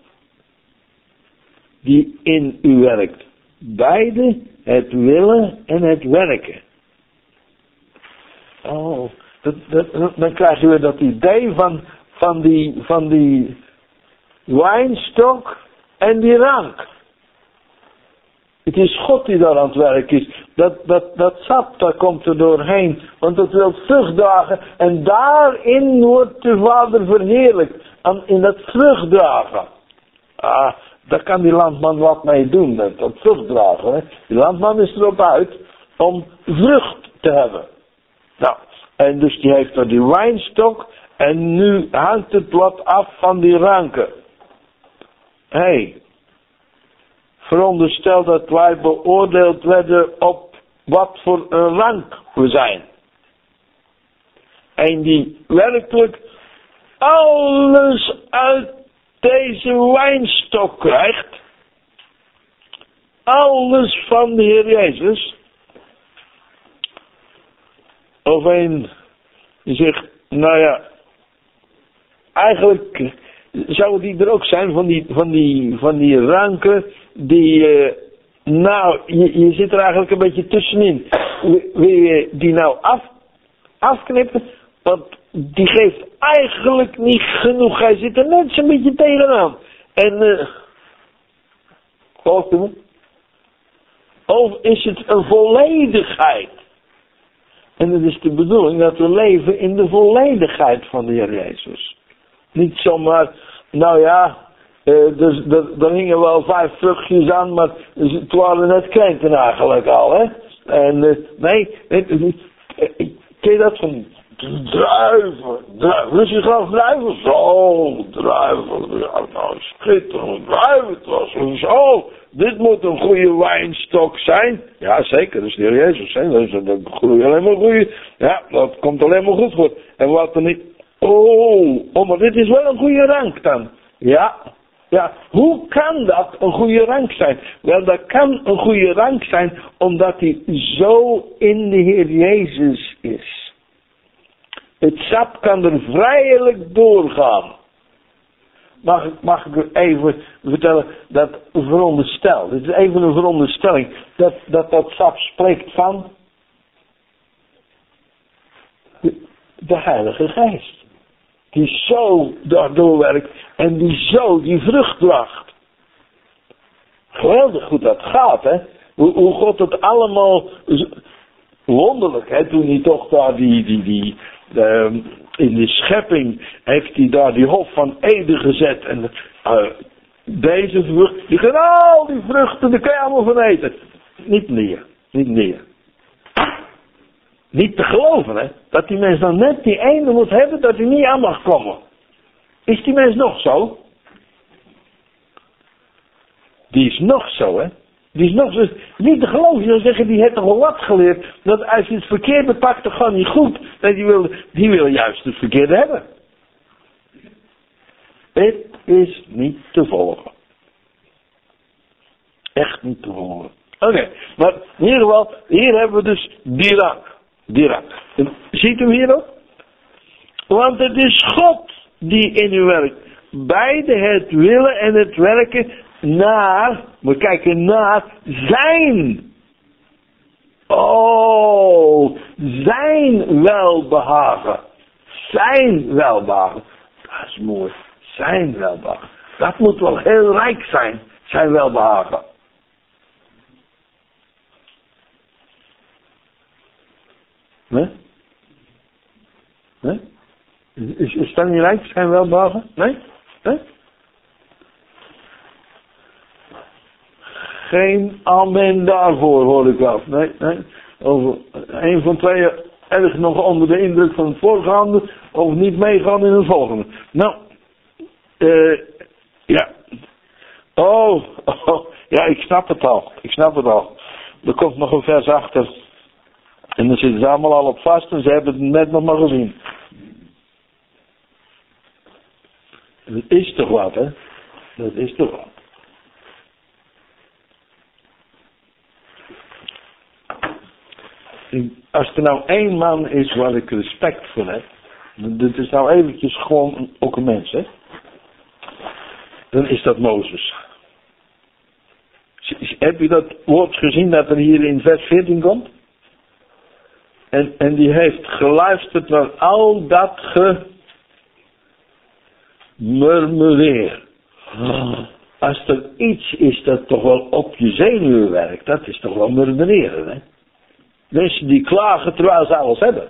die in u werkt. Beide het willen en het werken. Oh, dat, dat, dan krijg je weer dat idee van, van, die, van die wijnstok en die rank. Het is God die daar aan het werk is. Dat, dat, dat sap, daar komt er doorheen. Want het wil vruchtdragen. En daarin wordt de Vader verheerlijkt. In dat vruchtdragen. Ah, daar kan die landman wat mee doen. Dat, dat vruchtdragen. Hè. Die landman is erop uit om vrucht te hebben. Nou, en dus die heeft dan die wijnstok. En nu hangt het wat af van die ranken. Hé. Hey. Veronderstel dat wij beoordeeld werden op wat voor een rank we zijn. En die werkelijk alles uit deze wijnstok krijgt. Alles van de Heer Jezus. Of een die zegt, nou ja, eigenlijk zou die er ook zijn van die, van die, van die ranken die, uh, nou, je, je zit er eigenlijk een beetje tussenin. Wil je die nou af, afknippen? Want die geeft eigenlijk niet genoeg. Hij zit er net zo'n beetje tegenaan. En, uh, gelooft u me? Of is het een volledigheid? En het is de bedoeling dat we leven in de volledigheid van de Heer Jezus. Niet zomaar, nou ja, uh, dus, er hingen wel vijf vruchtjes aan, maar het waren net krenten eigenlijk al, hè. En, uh, nee, weet je niet, uh, ken je dat van druiven, druiven, dus je gaat druiven, zo, druiven, ja, nou, schitterend, druiven, het was zo, dit moet een goede wijnstok zijn. Ja, zeker, dat is de Heer Jezus, hè, dat, dat groeit alleen maar goede, ja, dat komt alleen maar goed voor. En wat er niet, oh, oh, maar dit is wel een goede rank dan. Ja, ja, hoe kan dat een goede rank zijn? Wel, dat kan een goede rank zijn, omdat hij zo in de Heer Jezus is. Het sap kan er vrijelijk doorgaan. Mag, mag ik u even vertellen dat veronderstel, dit is even een veronderstelling, dat dat, dat sap spreekt van de, de Heilige Geest. Die zo daardoor werkt en die zo die vrucht draagt. Geweldig hoe dat gaat, hè. Hoe, hoe God het allemaal wonderlijk, hè. Toen hij toch daar die, die, die, de, in de schepping heeft hij daar die hof van Eden gezet. En uh, deze vrucht, die gaan al die vruchten, daar kan je allemaal van eten. Niet meer, niet meer. Niet te geloven, hè. Dat die mens dan net die ene moet hebben dat hij niet aan mag komen. Is die mens nog zo? Die is nog zo, hè. Die is nog zo. Niet te geloven, je zou zeggen, die heeft toch wel wat geleerd. Dat als je het verkeerde pakt, dan gaat niet goed. Nee, die wil, die wil juist het verkeerde hebben. Het is niet te volgen. Echt niet te volgen. Oké, okay, maar in ieder geval, hier hebben we dus die rank. Direct. Ziet u hierop? Want het is God die in u werkt. Beide het willen en het werken naar, we kijken naar zijn. Oh, zijn welbehagen. Zijn welbehagen. Dat is mooi. Zijn welbehagen. Dat moet wel heel rijk zijn. Zijn welbehagen. Nee? Nee? Is, is dat niet rijk? Zijn welbehagen? Nee? Nee? Geen amen daarvoor hoor ik wel. Nee, nee. Over een van twee erg nog onder de indruk van het voorgaande. Of niet meegaan in het volgende. Nou. Uh, ja. Oh, oh. Ja, ik snap het al. Ik snap het al. Er komt nog een vers achter. En dan zitten ze allemaal al op vast. En ze hebben het net nog maar gezien. Dat is toch wat, hè? Dat is toch wat. Als er nou één man is waar ik respect voor heb. Dit is nou eventjes gewoon ook een mens, hè? Dan is dat Mozes. Heb je dat woord gezien dat er hier in vers veertien komt? En, en die heeft geluisterd naar al dat gemurmureer. Als er iets is dat toch wel op je zenuwen werkt, dat is toch wel murmureren, hè? Mensen die klagen terwijl ze alles hebben.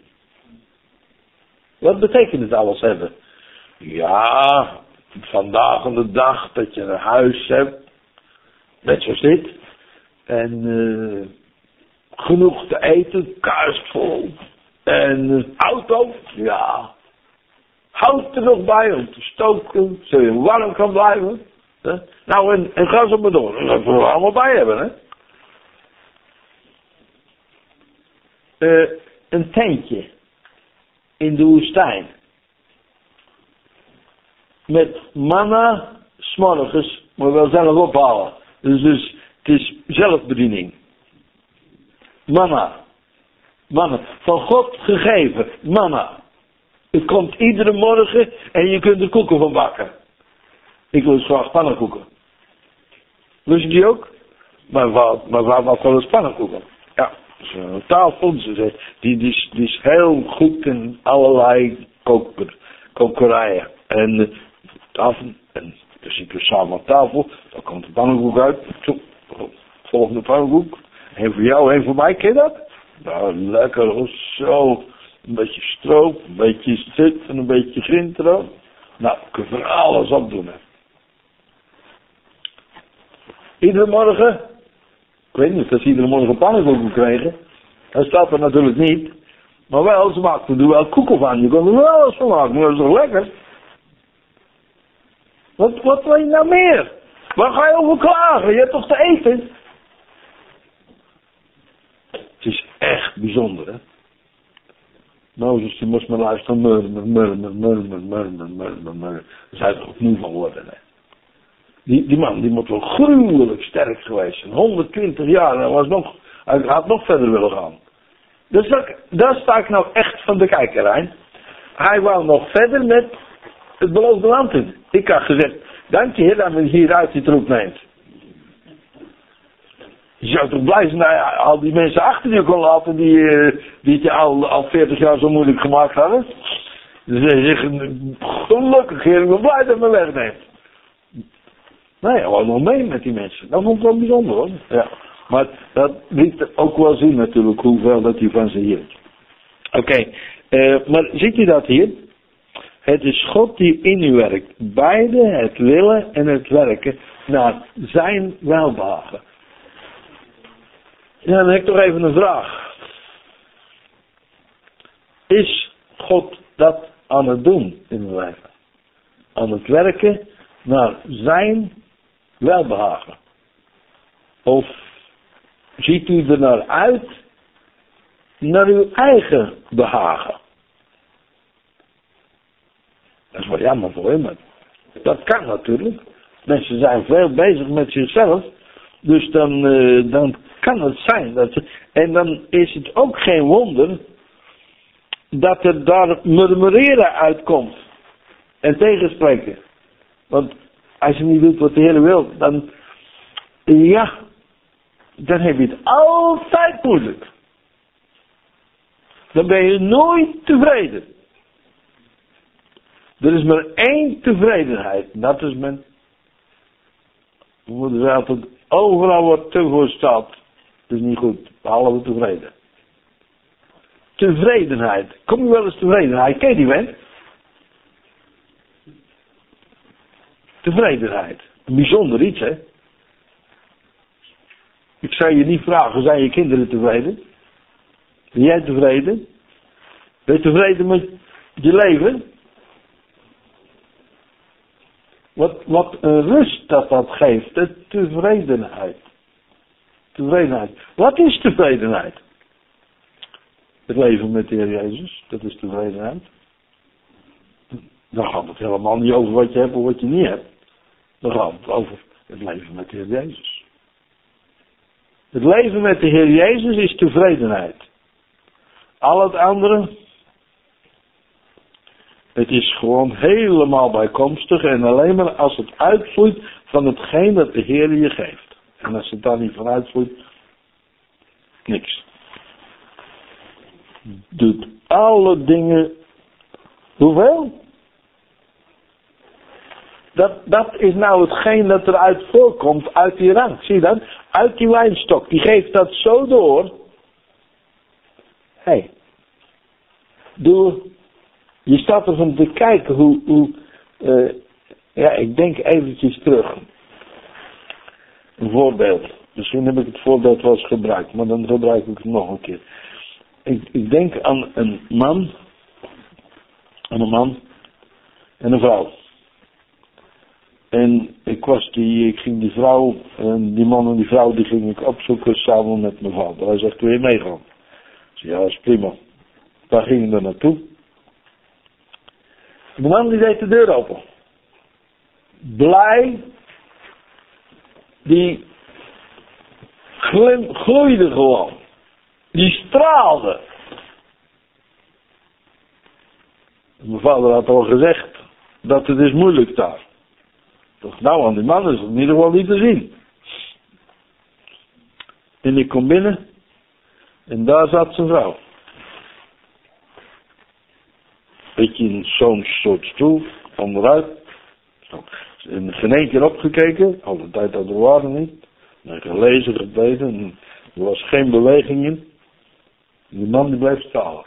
Wat betekent het alles hebben? Ja, vandaag aan de dag dat je een huis hebt. Net zoals dit. En uh, genoeg te eten, kast vol. En uh, auto, ja. Hout er nog bij om te stoken, zodat je warm kan blijven. Hè? Nou, en, en ga zo maar door. Dat moeten we allemaal bij hebben, hè. Uh, een tentje in de woestijn met manna 's morgens, maar wel zelf ophalen. Dus, dus het is zelfbediening. Manna. Manna. Van God gegeven. Manna. Het komt iedere morgen en je kunt er koeken van bakken. Ik lust graag pannenkoeken. Lust je die ook? Maar wat, maar wat, wat wel eens pannenkoeken? Ja. Een tafel, die, die, is, die is heel goed in allerlei koker, kokerijen. En uh, tafel, en dan zitten we samen aan tafel, dan komt de pannenkoek uit. Zo, volgende pannenkoek. Eén voor jou, één voor mij, ken je dat? Nou, lekker, zo. Een beetje stroop, een beetje zit en een beetje grind erop. Nou, kun je er alles op doen, hè. Iedere morgen. Ik weet niet of ze iedere morgen een pannenkoek krijgen. Dat staat er natuurlijk niet. Maar wel, ze maken er wel koeken van. Je kan er wel alles van maken, maar dat is toch lekker? Wat, wat wil je nou meer? Waar ga je over klagen? Je hebt toch te eten? Het is echt bijzonder, hè? Mozes, die moest maar luisteren. Murmer, murmer, murmer, murmer, murmer, murmer. Daar zou je er ook moe van worden, hè? Die, die man, die moet wel gruwelijk sterk geweest zijn. honderdtwintig jaar, en was nog, hij had nog verder willen gaan. Dus dat, daar sta ik nou echt van de kijkerijn. Hij wou nog verder met het beloofde land in. Ik had gezegd, dank je Heer dat men hier uit die troep neemt. Je zou toch blij zijn dat je al die mensen achter je kon laten die, uh, die het je al, al veertig jaar zo moeilijk gemaakt hadden. Dus hij zegt, gelukkig Heer, ik ben blij dat men wegneemt. Nee, hij wou nog mee met die mensen. Dat vond ik wel bijzonder, hoor. Ja. Maar dat liet ook wel zien natuurlijk hoeveel dat hij van ze hield. Oké, okay. uh, maar ziet u dat hier? Het is God die in u werkt. Beide het willen en het werken naar zijn welbehagen. Ja, dan heb ik toch even een vraag. Is God dat aan het doen in uw leven? Aan het werken naar zijn welbehagen? Of ziet u er naar uit naar uw eigen behagen? Dat is wel jammer voor hem. Dat kan natuurlijk. Mensen zijn veel bezig met zichzelf. Dus dan, uh, dan kan het zijn dat ze... En dan is het ook geen wonder dat er daar murmureren uitkomt. En tegenspreken. Want als je niet doet wat de Heer wil, dan, ja, dan heb je het altijd moeilijk. Dan ben je nooit tevreden. Er is maar één tevredenheid. En dat is men. We moeten zeggen altijd, overal wat te voor staat. Dat is niet goed. Behalve tevreden. Tevredenheid. Kom je wel eens tevredenheid? Ken je die wel? Tevredenheid. Een bijzonder iets, hè? Ik zou je niet vragen, zijn je kinderen tevreden? Ben jij tevreden? Ben je tevreden met je leven? Wat, wat een rust dat dat geeft, de tevredenheid. Tevredenheid. Wat is tevredenheid? Het leven met de Heer Jezus, dat is tevredenheid. Dan gaat het helemaal niet over wat je hebt of wat je niet hebt. Dan gaat het over het leven met de Heer Jezus. Het leven met de Heer Jezus is tevredenheid. Al het andere, het is gewoon helemaal bijkomstig en alleen maar als het uitvloeit van hetgeen dat de Heer je geeft. En als het daar niet van uitvloeit, niks. Doet alle dingen, hoeveel? Dat, dat is nou hetgeen dat eruit voorkomt uit die rank. Zie je dat? Uit die wijnstok. Die geeft dat zo door. Hé. Hey. Door. Je staat ervan te kijken hoe. hoe uh, ja, ik denk eventjes terug. Een voorbeeld. Misschien heb ik het voorbeeld wel eens gebruikt. Maar dan gebruik ik het nog een keer. Ik, ik denk aan een man. Aan een man. En een vrouw. En ik was die, ik ging die vrouw, en die man en die vrouw, die ging ik opzoeken samen met mijn vader. Hij zegt, wil je meegaan? Ik zei, ja, dat is prima. Waar ging je er naartoe? De man die deed de deur open. Blij. Die glim, gloeide gewoon. Die straalde. Mijn vader had al gezegd dat het is moeilijk daar. Toch nou, aan die man is het in ieder geval niet te zien. En ik kom binnen. En daar zat zijn vrouw. Beetje in zo'n soort stoel. Onderuit. En geen één keer opgekeken. Al de tijd dat er waren niet. En gelezen, gebeden. Er was geen beweging in. Die man die bleef stralen.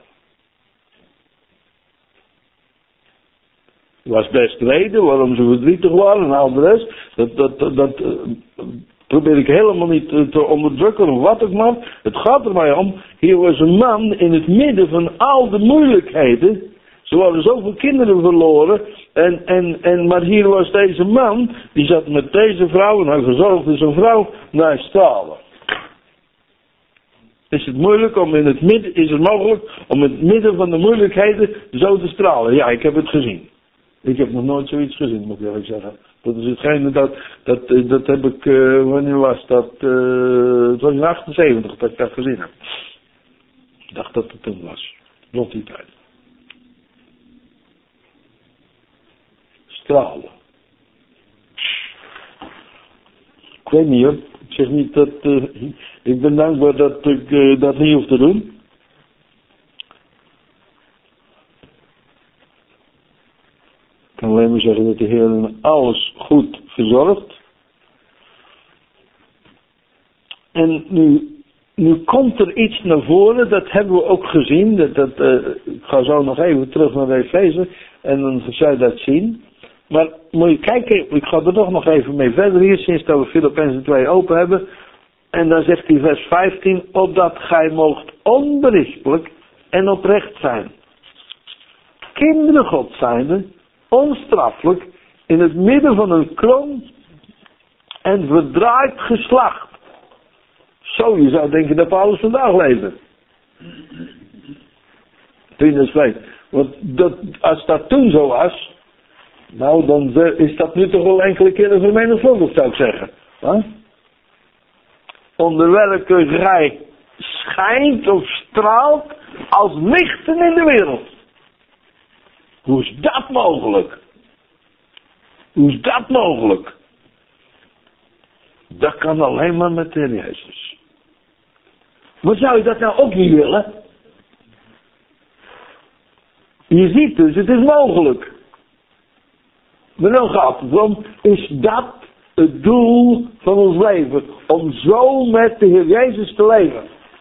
Er was best reden waarom ze verdrietig waren en al de rest. Dat, dat, dat, dat uh, probeer ik helemaal niet te, te onderdrukken of wat ook maar. Het gaat er maar om. Hier was een man in het midden van al de moeilijkheden. Ze hadden zoveel kinderen verloren. En, en, en, maar hier was deze man. Die zat met deze vrouw en hij verzorgde zijn vrouw naar stralen. Is het moeilijk om in het midden, is het mogelijk om in het midden van de moeilijkheden zo te stralen? Ja, ik heb het gezien. Ik heb nog nooit zoiets gezien, moet ik eerlijk zeggen. Dat is hetgene dat, dat, dat heb ik, uh, wanneer was dat? Uh, het was in achtenzeventig dat ik dat gezien heb. Ik dacht dat het toen was. Rond die tijd. Stralen. Ik weet niet hoor. Ik zeg niet dat, uh, ik ben dankbaar dat ik uh, dat niet hoef te doen. Ik kan alleen maar zeggen dat de Heer alles goed verzorgt. En nu, nu komt er iets naar voren, dat hebben we ook gezien. Dat, dat, uh, ik ga zo nog even terug naar de Efeze en dan zou je dat zien. Maar moet je kijken, ik ga er toch nog even mee verder hier, sinds dat we Filippenzen twee open hebben. En dan zegt hij vers vijftien, opdat gij moogt onberispelijk en oprecht zijn. Kinderen God zijnde, onstraffelijk, in het midden van een krom en verdraaid geslacht. Zo, je zou denken dat Paulus vandaag leefde. Vrienden, weet. Want dat, als dat toen zo was, nou dan is dat nu toch wel enkele keren vermenigvuldigd, zou ik zeggen. Huh? Onder welke gij schijnt of straalt als lichten in de wereld. Hoe is dat mogelijk? Hoe is dat mogelijk? Dat kan alleen maar met de Heer Jezus. Maar zou je dat nou ook niet willen? Je ziet dus, het is mogelijk. Maar dan gaat het om, is dat het doel van ons leven? Om zo met de Heer Jezus te leven.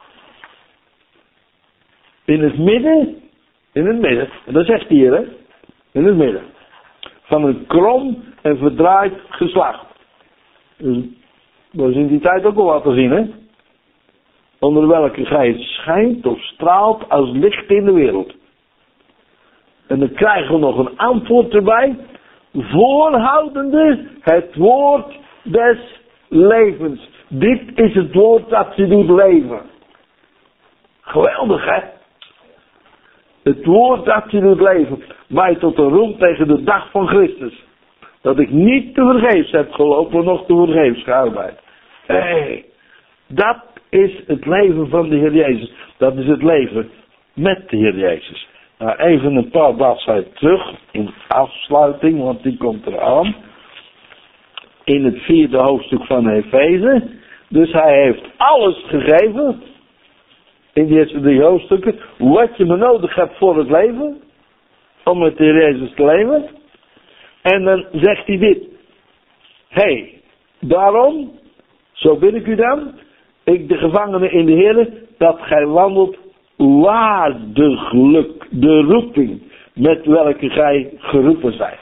In het midden, in het midden, en dat zegt hij hier, hè? In het midden. Van een krom en verdraaid geslacht. Dus, dat is in die tijd ook al wat te zien, hè? Onder welke gij schijnt of straalt als licht in de wereld. En dan krijgen we nog een antwoord erbij. Voorhoudende het woord des levens. Dit is het woord dat je doet leven. Geweldig, hè? Het woord dat je doet leven. Mij tot een roem tegen de dag van Christus. Dat ik niet te vergeefs heb gelopen, nog te vergeefs gearbeid. Hé, hey, dat is het leven van de Heer Jezus. Dat is het leven met de Heer Jezus. Nou, even een paar bladzijden terug in afsluiting, want die komt eraan. In het vierde hoofdstuk van Efeze. Dus hij heeft alles gegeven. In die eerste drie hoofdstukken. Wat je maar nodig hebt voor het leven. Om met de Heer Jezus te leven. En dan zegt hij dit. Hé, hey, daarom, zo bid ik u dan. Ik de gevangene in de Heer. Dat gij wandelt waardiglijk de roeping met welke gij geroepen zijt.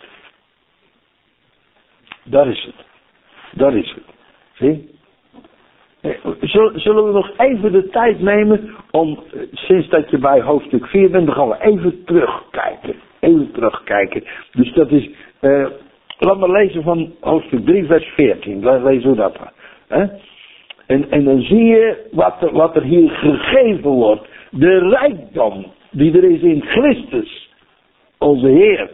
Daar is het. Daar is het. Zie? Zullen we nog even de tijd nemen om, sinds dat je bij hoofdstuk vier bent, dan gaan we even terugkijken. Even terugkijken. Dus dat is, uh, laat maar lezen van hoofdstuk drie vers veertien. Lees hoe dat gaat. Hè? En, en dan zie je wat er, wat er hier gegeven wordt. De rijkdom die er is in Christus, onze Heer.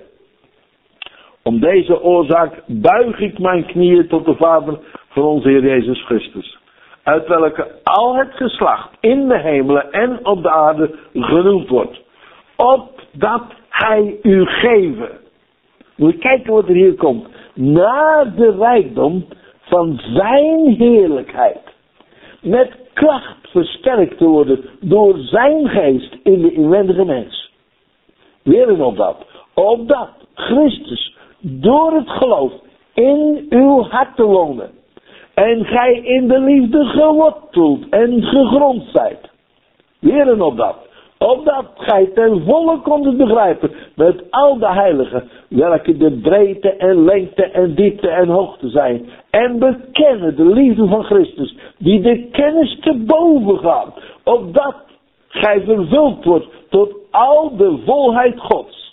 Om deze oorzaak buig ik mijn knieën tot de Vader van onze Heer Jezus Christus. Uit welke al het geslacht in de hemelen en op de aarde genoemd wordt. Opdat hij u geven. Moet je kijken wat er hier komt. Naar de rijkdom van zijn heerlijkheid. Met kracht versterkt te worden door zijn geest in de inwendige mens. Weer een opdat. Opdat Christus door het geloof in uw harten wonen. En gij in de liefde geworteld en gegrond zijt. Weer een opdat. Opdat gij ten volle kondet begrijpen met al de heiligen, welke de breedte en lengte en diepte en hoogte zijn. En bekennen de liefde van Christus, die de kennis te boven gaat. Opdat gij vervuld wordt tot al de volheid Gods.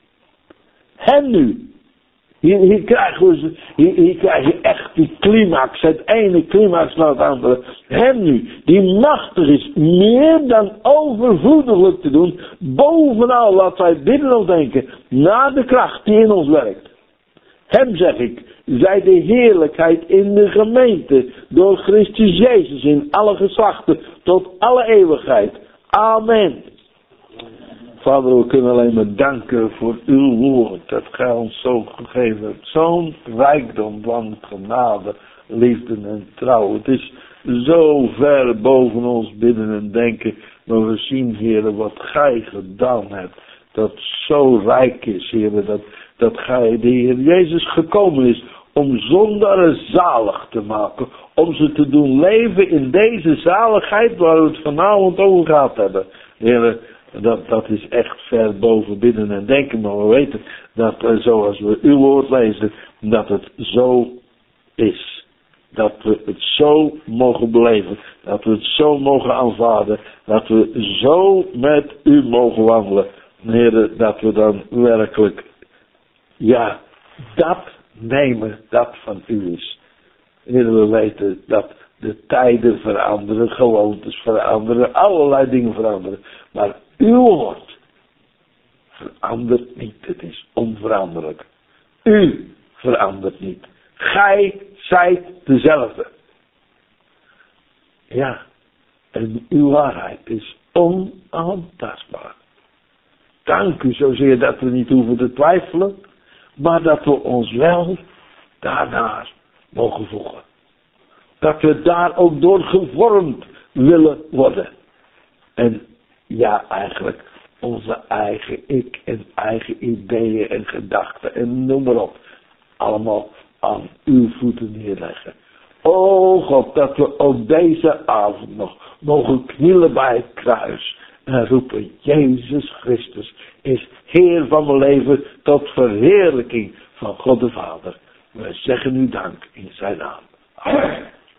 En nu. Hier, hier, krijgen we, hier, hier krijg je echt die climax, het ene climax naar het andere. Hem nu, die machtig is, meer dan overvloediglijk te doen, bovenal wat wij bidden of denken, naar de kracht die in ons werkt. Hem zeg ik, zij de heerlijkheid in de gemeente, door Christus Jezus in alle geslachten, tot alle eeuwigheid. Amen. Vader, we kunnen alleen maar danken voor uw woord, dat gij ons zo gegeven hebt. Zo'n rijkdom van genade, liefde en trouw. Het is zo ver boven ons bidden en denken, maar we zien, Heer, wat gij gedaan hebt. Dat zo rijk is, Heer, dat, dat gij, de Heer Jezus, gekomen is om zondaren zalig te maken. Om ze te doen leven in deze zaligheid waar we het vanavond over gehad hebben. Heer, Dat, dat is echt ver boven bidden en denken. Maar we weten dat uh, zoals we uw woord lezen, dat het zo is. Dat we het zo mogen beleven. Dat we het zo mogen aanvaarden. Dat we zo met u mogen wandelen. Heer, dat we dan werkelijk, ja, dat nemen dat van u is. Heer, we weten dat de tijden veranderen, gewoontes veranderen, allerlei dingen veranderen. Maar uw woord verandert niet. Het is onveranderlijk. U verandert niet. Gij zijt dezelfde. Ja. En uw waarheid is onaantastbaar. Dank u zozeer dat we niet hoeven te twijfelen, maar dat we ons wel daarnaar mogen voegen. Dat we daar ook door gevormd willen worden. En ja, eigenlijk onze eigen ik en eigen ideeën en gedachten en noem maar op. Allemaal aan uw voeten neerleggen. O God, dat we ook deze avond nog mogen knielen bij het kruis. En roepen, Jezus Christus is Heer van mijn leven tot verheerlijking van God de Vader. We zeggen u dank in zijn naam. Amen.